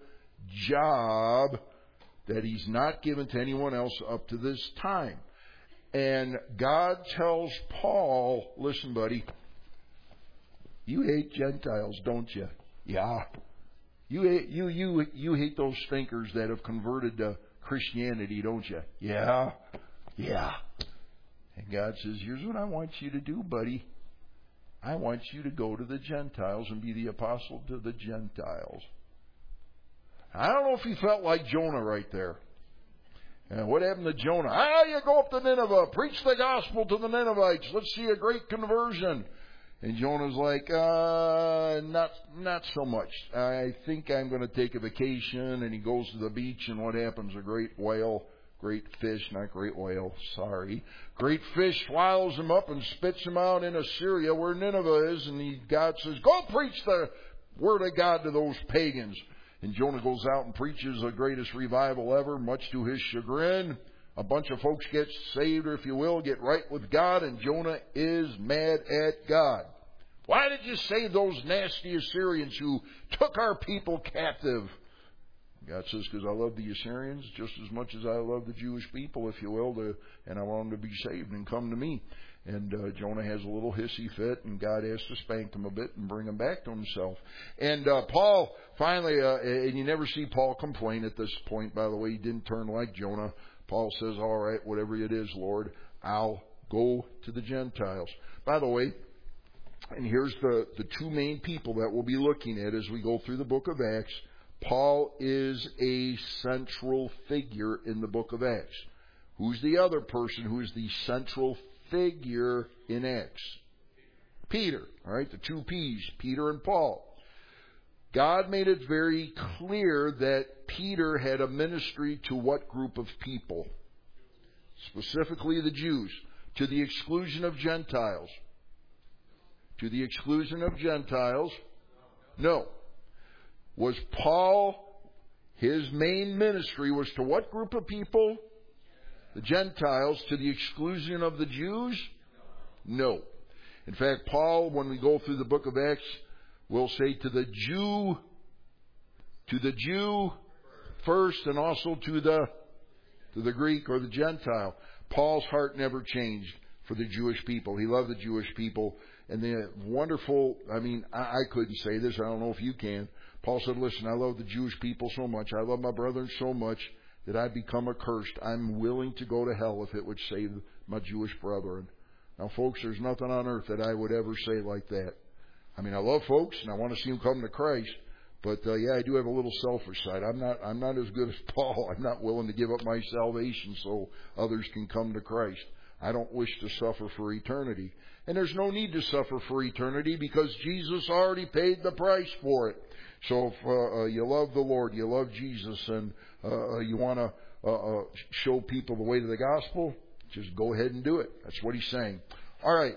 job that he's not given to anyone else up to this time. And God tells Paul, listen, buddy, you hate Gentiles, don't you? Yeah. You hate, you, you, you hate those stinkers that have converted to Christianity, don't you? Yeah. Yeah. And God says, here's what I want you to do, buddy. I want you to go to the Gentiles and be the apostle to the Gentiles. I don't know if he felt like Jonah right there. And what happened to Jonah? Ah, you go up to Nineveh, preach the gospel to the Ninevites. Let's see a great conversion. And Jonah's like, uh, not, not so much. I think I'm going to take a vacation. And he goes to the beach, and what happens? A great whale, great fish, not great whale, sorry. Great fish swallows him up and spits him out in Assyria where Nineveh is. And he, God says, go preach the word of God to those pagans. And Jonah goes out and preaches the greatest revival ever, much to his chagrin. A bunch of folks get saved, or if you will, get right with God, and Jonah is mad at God. Why did you save those nasty Assyrians who took our people captive? God says, because I love the Assyrians just as much as I love the Jewish people, if you will, to, and I want them to be saved and come to me. And uh, Jonah has a little hissy fit, and God has to spank him a bit and bring him back to himself. And uh, Paul, finally, uh, and you never see Paul complain at this point, by the way. He didn't turn like Jonah. Paul says, all right, whatever it is, Lord, I'll go to the Gentiles. By the way, and here's the, the two main people that we'll be looking at as we go through the book of Acts. Paul is a central figure in the book of Acts. Who's the other person who is the central figure in Acts? Peter. All right, the two P's, Peter and Paul. God made it very clear that Peter had a ministry to what group of people? Specifically the Jews. To the exclusion of Gentiles. To the exclusion of Gentiles? No. Was Paul, his main ministry was to what group of people? The Gentiles. To the exclusion of the Jews? No. In fact, Paul, when we go through the book of Acts, will say to the Jew, to the Jew first, and also to the to the Greek or the Gentile. Paul's heart never changed for the Jewish people. He loved the Jewish people. And the wonderful, I mean, I, I couldn't say this. I don't know if you can. Paul said, listen, I love the Jewish people so much. I love my brethren so much that I become accursed. I'm willing to go to hell if it would save my Jewish brethren. Now, folks, there's nothing on earth that I would ever say like that. I mean, I love folks, and I want to see them come to Christ. But, uh, yeah, I do have a little selfish side. I'm not I'm not as good as Paul. I'm not willing to give up my salvation so others can come to Christ. I don't wish to suffer for eternity. And there's no need to suffer for eternity because Jesus already paid the price for it. So if uh, uh, you love the Lord, you love Jesus, and uh, you want to uh, uh, show people the way to the gospel, just go ahead and do it. That's what he's saying. All right.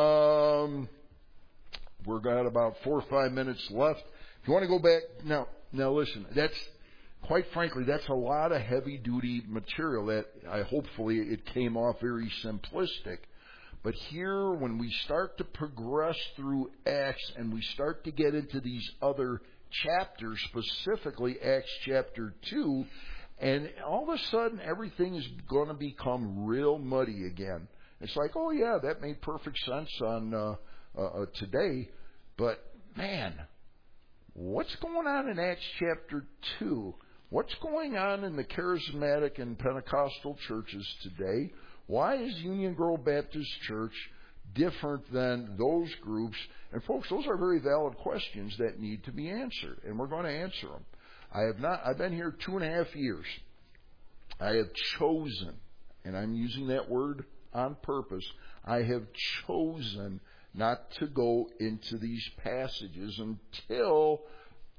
Um, we've got about four or five minutes left. If you want to go back, now, now listen, that's, quite frankly, that's a lot of heavy-duty material that I hopefully it came off very simplistic. But here, when we start to progress through Acts and we start to get into these other chapters, specifically Acts chapter two, and all of a sudden everything is going to become real muddy again. It's like, oh yeah, that made perfect sense on uh, uh, today, but man, what's going on in Acts chapter two? What's going on in the charismatic and Pentecostal churches today? Why is Union Grove Baptist Church different than those groups? And folks, those are very valid questions that need to be answered, and we're going to answer them. I have not. I've been here two and a half years. I have chosen, and I'm using that word on purpose, I have chosen not to go into these passages until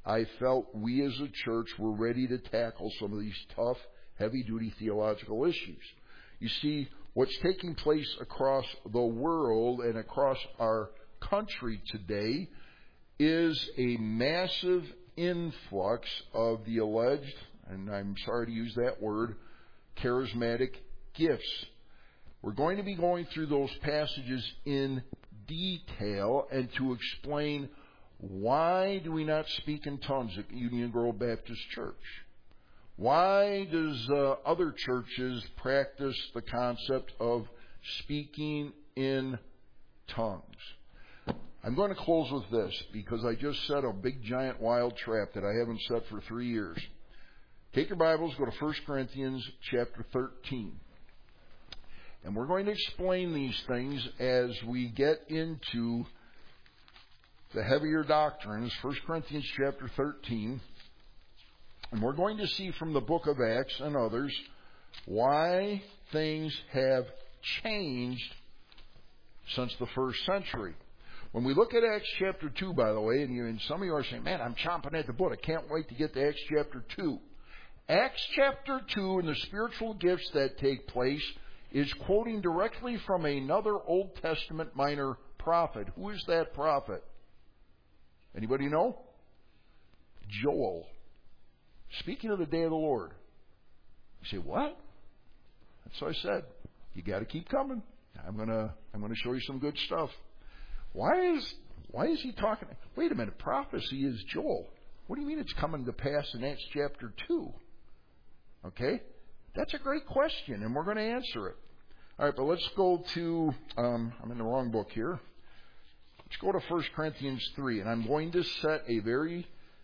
I felt we as a church were ready to tackle some of these tough, heavy-duty theological issues. You see, what's taking place across the world and across our country today is a massive influx of the alleged, and I'm sorry to use that word, charismatic gifts. We're going to be going through those passages in detail and to explain why do we not speak in tongues at Union Grove Baptist Church? Why does uh, other churches practice the concept of speaking in tongues? I'm going to close with this because I just set a big giant wild trap that I haven't set for three years. Take your Bibles, go to First Corinthians chapter thirteen. And we're going to explain these things as we get into the heavier doctrines. First Corinthians chapter thirteen. And we're going to see from the book of Acts and others why things have changed since the first century. When we look at Acts chapter two, by the way, and, you, and some of you are saying, man, I'm chomping at the bit. I can't wait to get to Acts chapter two. Acts chapter two and the spiritual gifts that take place is quoting directly from another Old Testament minor prophet. Who is that prophet? Anybody know? Joel. Speaking of the day of the Lord. You say, what? And so I said, you got to keep coming. I'm gonna I'm gonna show you some good stuff. Why is why is he talking? Wait a minute, prophecy is Joel. What do you mean it's coming to pass in Acts chapter two? Okay? That's a great question, and we're going to answer it. All right, but let's go to, um, I'm in the wrong book here. Let's go to First Corinthians three, and I'm going to set a very,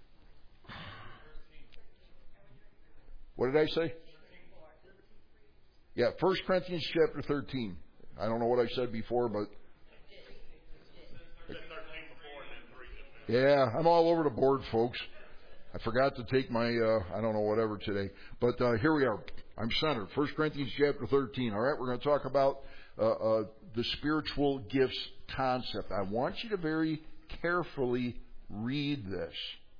what did I say? Yeah, First Corinthians chapter thirteen. I don't know what I said before, but yeah, I'm all over the board, folks. I forgot to take my, uh, I don't know, whatever today. But uh, here we are. I'm centered. First Corinthians chapter thirteen. All right, we're going to talk about uh, uh, the spiritual gifts concept. I want you to very carefully read this.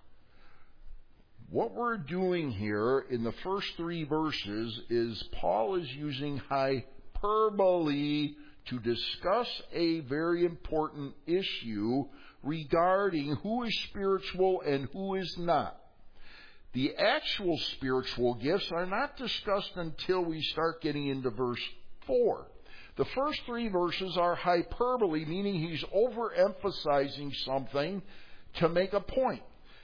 What we're doing here in the first three verses is Paul is using hyperbole to discuss a very important issue regarding who is spiritual and who is not. The actual spiritual gifts are not discussed until we start getting into verse four. The first three verses are hyperbole, meaning he's overemphasizing something to make a point.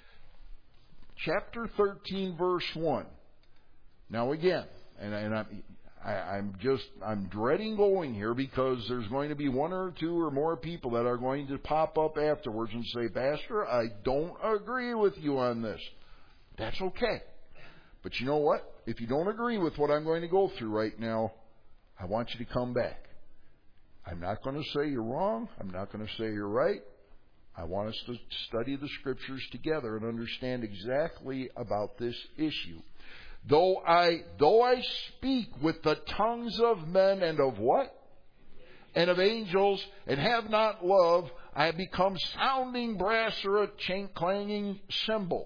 Chapter thirteen, verse one. Now again, and, and I'm, I, I'm just, I'm dreading going here because there's going to be one or two or more people that are going to pop up afterwards and say, Pastor, I don't agree with you on this. That's okay. But you know what? If you don't agree with what I'm going to go through right now, I want you to come back. I'm not going to say you're wrong. I'm not going to say you're right. I want us to study the Scriptures together and understand exactly about this issue. Though I, though I speak with the tongues of men and of what? And of angels, and have not love, I have become sounding brass or a chain clanging cymbal.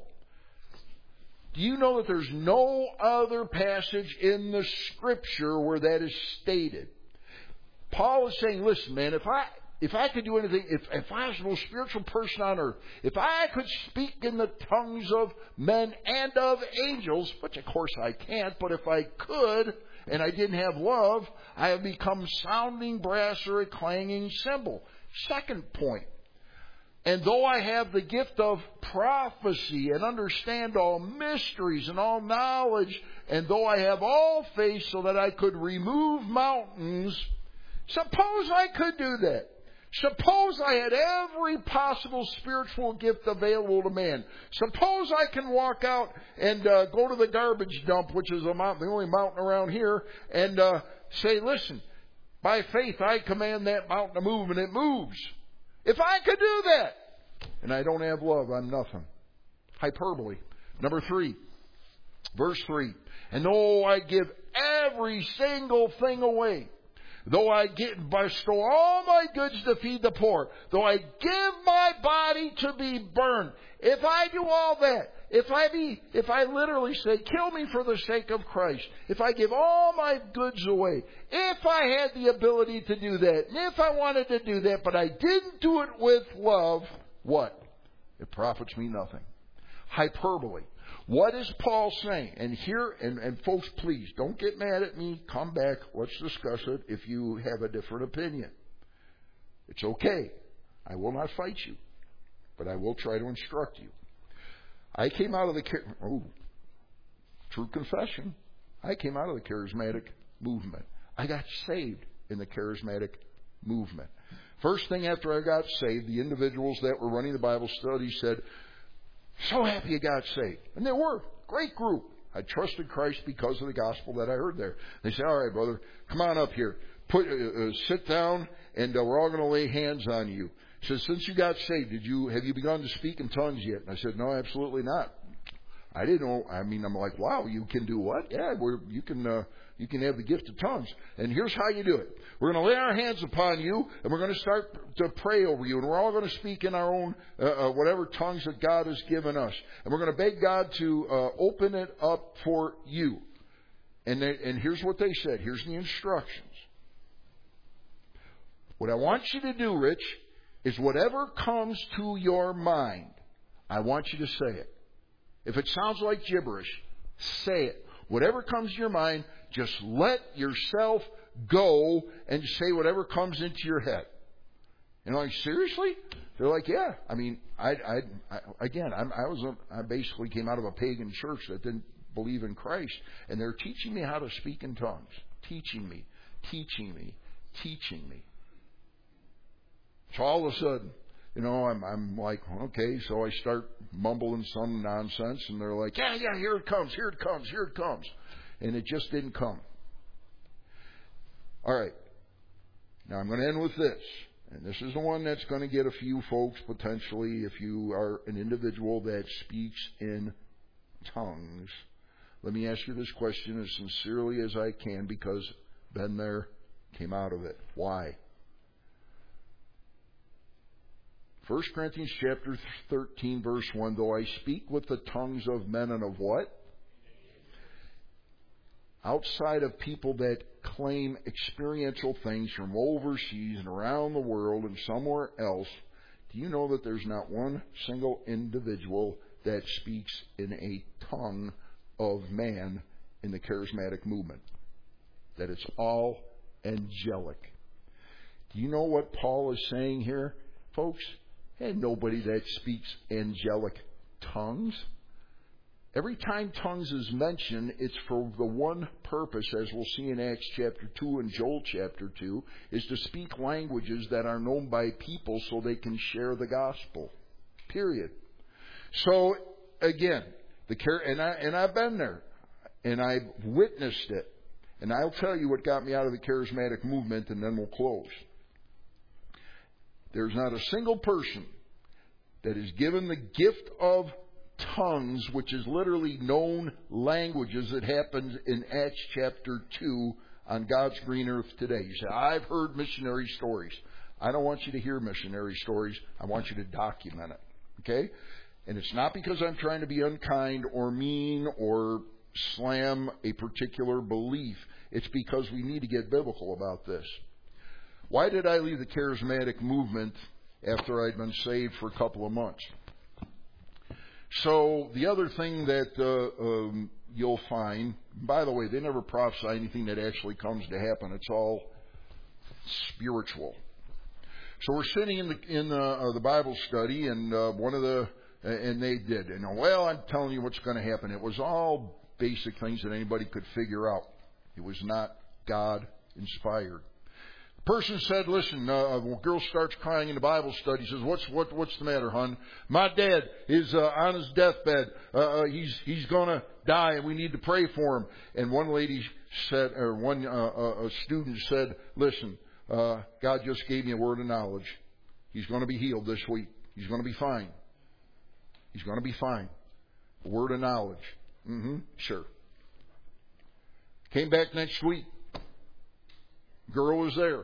Do you know that there's no other passage in the Scripture where that is stated? Paul is saying, listen, man, if I if I could do anything, if, if I was the most spiritual person on earth, if I could speak in the tongues of men and of angels, which of course I can't, but if I could and I didn't have love, I have become sounding brass or a clanging cymbal. Second point. And though I have the gift of prophecy and understand all mysteries and all knowledge, and though I have all faith so that I could remove mountains, suppose I could do that. Suppose I had every possible spiritual gift available to man. Suppose I can walk out and uh, go to the garbage dump, which is a mountain, the only mountain around here, and uh, say, listen, by faith I command that mountain to move, and it moves. If I could do that, and I don't have love, I'm nothing. Hyperbole. Number three, verse three. And though I give every single thing away, though I give, bestow all my goods to feed the poor, though I give my body to be burned, if I do all that, if I be, if I literally say, kill me for the sake of Christ, if I give all my goods away, if I had the ability to do that, and if I wanted to do that, but I didn't do it with love, what? It profits me nothing. Hyperbole. What is Paul saying? And here, and, and folks, please, don't get mad at me. Come back. Let's discuss it if you have a different opinion. It's okay. I will not fight you, but I will try to instruct you. I came out of the, oh, true confession. I came out of the charismatic movement. I got saved in the charismatic movement. First thing after I got saved, the individuals that were running the Bible study said, so happy you got saved. And they were. Great group. I trusted Christ because of the gospel that I heard there. They said, all right, brother, come on up here. Put, uh, uh, sit down, and uh, we're all going to lay hands on you. He says, since you got saved, did you have you begun to speak in tongues yet? And I said, no, absolutely not. I didn't know. I mean, I'm like, wow, you can do what? Yeah, we're, you can uh, you can have the gift of tongues. And here's how you do it. We're going to lay our hands upon you, and we're going to start to pray over you. And we're all going to speak in our own, uh, uh, whatever tongues that God has given us. And we're going to beg God to uh, open it up for you. And, they, and here's what they said. Here's the instructions. What I want you to do, Rich, is whatever comes to your mind, I want you to say it. If it sounds like gibberish, say it. Whatever comes to your mind, just let yourself go and say whatever comes into your head. And I'm like, seriously? They're like, yeah. I mean, I, I, I again, I'm, I was, a, I basically came out of a pagan church that didn't believe in Christ, and they're teaching me how to speak in tongues, teaching me, teaching me, teaching me. So all of a sudden, you know, I'm, I'm like, okay, so I start mumbling some nonsense, and they're like, yeah, yeah, here it comes, here it comes, here it comes. And it just didn't come. All right. Now I'm going to end with this. And this is the one that's going to get a few folks potentially, if you are an individual that speaks in tongues. Let me ask you this question as sincerely as I can, because been there, came out of it. Why? First Corinthians chapter thirteen, verse one, though I speak with the tongues of men and of what? Outside of people that claim experiential things from overseas and around the world and somewhere else, do you know that there's not one single individual that speaks in a tongue of man in the charismatic movement? That it's all angelic. Do you know what Paul is saying here, folks? And nobody that speaks angelic tongues. Every time tongues is mentioned, it's for the one purpose, as we'll see in Acts chapter two and Joel chapter two, is to speak languages that are known by people so they can share the gospel. Period. So, again, the and, I, and I've been there, and I've witnessed it. And I'll tell you what got me out of the charismatic movement, and then we'll close. There's not a single person that is given the gift of tongues, which is literally known languages, that happens in Acts chapter two on God's green earth today. You say, I've heard missionary stories. I don't want you to hear missionary stories. I want you to document it. Okay? And it's not because I'm trying to be unkind or mean or slam a particular belief. It's because we need to get biblical about this. Why did I leave the charismatic movement after I'd been saved for a couple of months? So the other thing that uh, um, you'll find, by the way, they never prophesy anything that actually comes to happen. It's all spiritual. So we're sitting in the in the, uh, the Bible study, and uh, one of the and they did. And well, I'm telling you what's going to happen. It was all basic things that anybody could figure out. It was not God inspired. Person said, listen, uh, a girl starts crying in the Bible study. Says, what's what what's the matter, hon? My dad is uh, on his deathbed. Uh, uh, he's he's gonna die, and we need to pray for him. And one lady said, or one uh, uh, a student said, listen, uh, God just gave me a word of knowledge. He's going to be healed this week. He's going to be fine. He's going to be fine. A word of knowledge. Mm-hmm. Sure. Came back next week. Girl was there.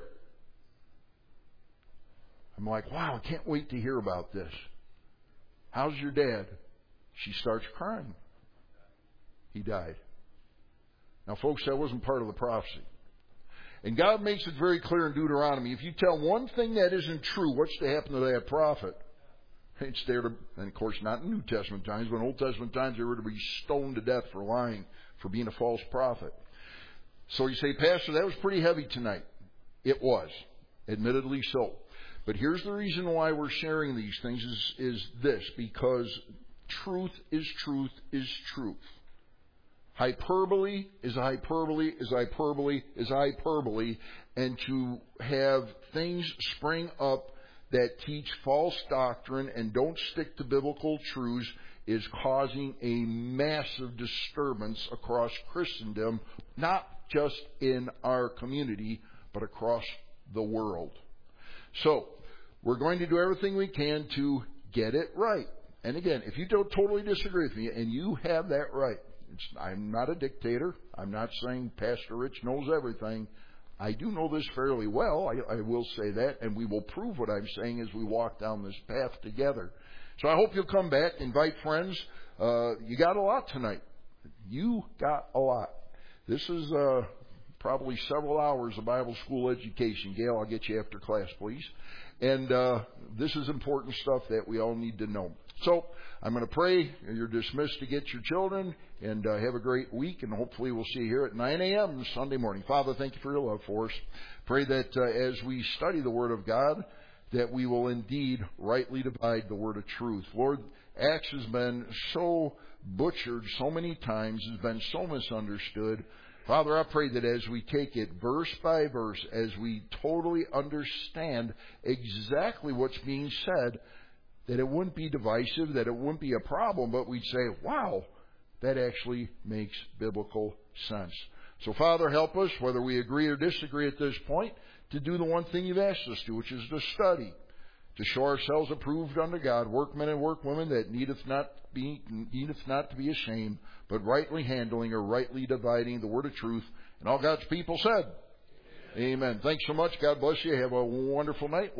I'm like, wow, I can't wait to hear about this. How's your dad? She starts crying. He died. Now, folks, that wasn't part of the prophecy. And God makes it very clear in Deuteronomy. If you tell one thing that isn't true, what's to happen to that prophet? It's there to, and of course, not in New Testament times, but in Old Testament times, they were to be stoned to death for lying, for being a false prophet. So you say, Pastor, that was pretty heavy tonight. It was, admittedly so. But here's the reason why we're sharing these things is, is this, because truth is truth is truth. Hyperbole is hyperbole is hyperbole is hyperbole, and to have things spring up that teach false doctrine and don't stick to biblical truths is causing a massive disturbance across Christendom, not just in our community, but across the world. So, we're going to do everything we can to get it right. And again, if you don't totally disagree with me, and you have that right, it's, I'm not a dictator. I'm not saying Pastor Rich knows everything. I do know this fairly well. I, I will say that, and we will prove what I'm saying as we walk down this path together. So I hope you'll come back, invite friends. Uh, you got a lot tonight. You got a lot. This is uh, probably several hours of Bible school education. Gail, I'll get you after class, please. And uh, this is important stuff that we all need to know. So I'm going to pray. You're dismissed to get your children, and uh, have a great week, and hopefully we'll see you here at nine a.m. Sunday morning. Father, thank you for your love for us. Pray that uh, as we study the Word of God, that we will indeed rightly divide the word of truth. Lord, Acts has been so butchered so many times, has been so misunderstood. Father, I pray that as we take it verse by verse, as we totally understand exactly what's being said, that it wouldn't be divisive, that it wouldn't be a problem, but we'd say, wow, that actually makes biblical sense. So, Father, help us, whether we agree or disagree at this point, to do the one thing you've asked us to, which is to study, to show ourselves approved unto God, workmen and workwomen that needeth not be needeth not to be ashamed, but rightly handling or rightly dividing the word of truth. And all God's people said, Amen. Amen. Thanks so much. God bless you. Have a wonderful night.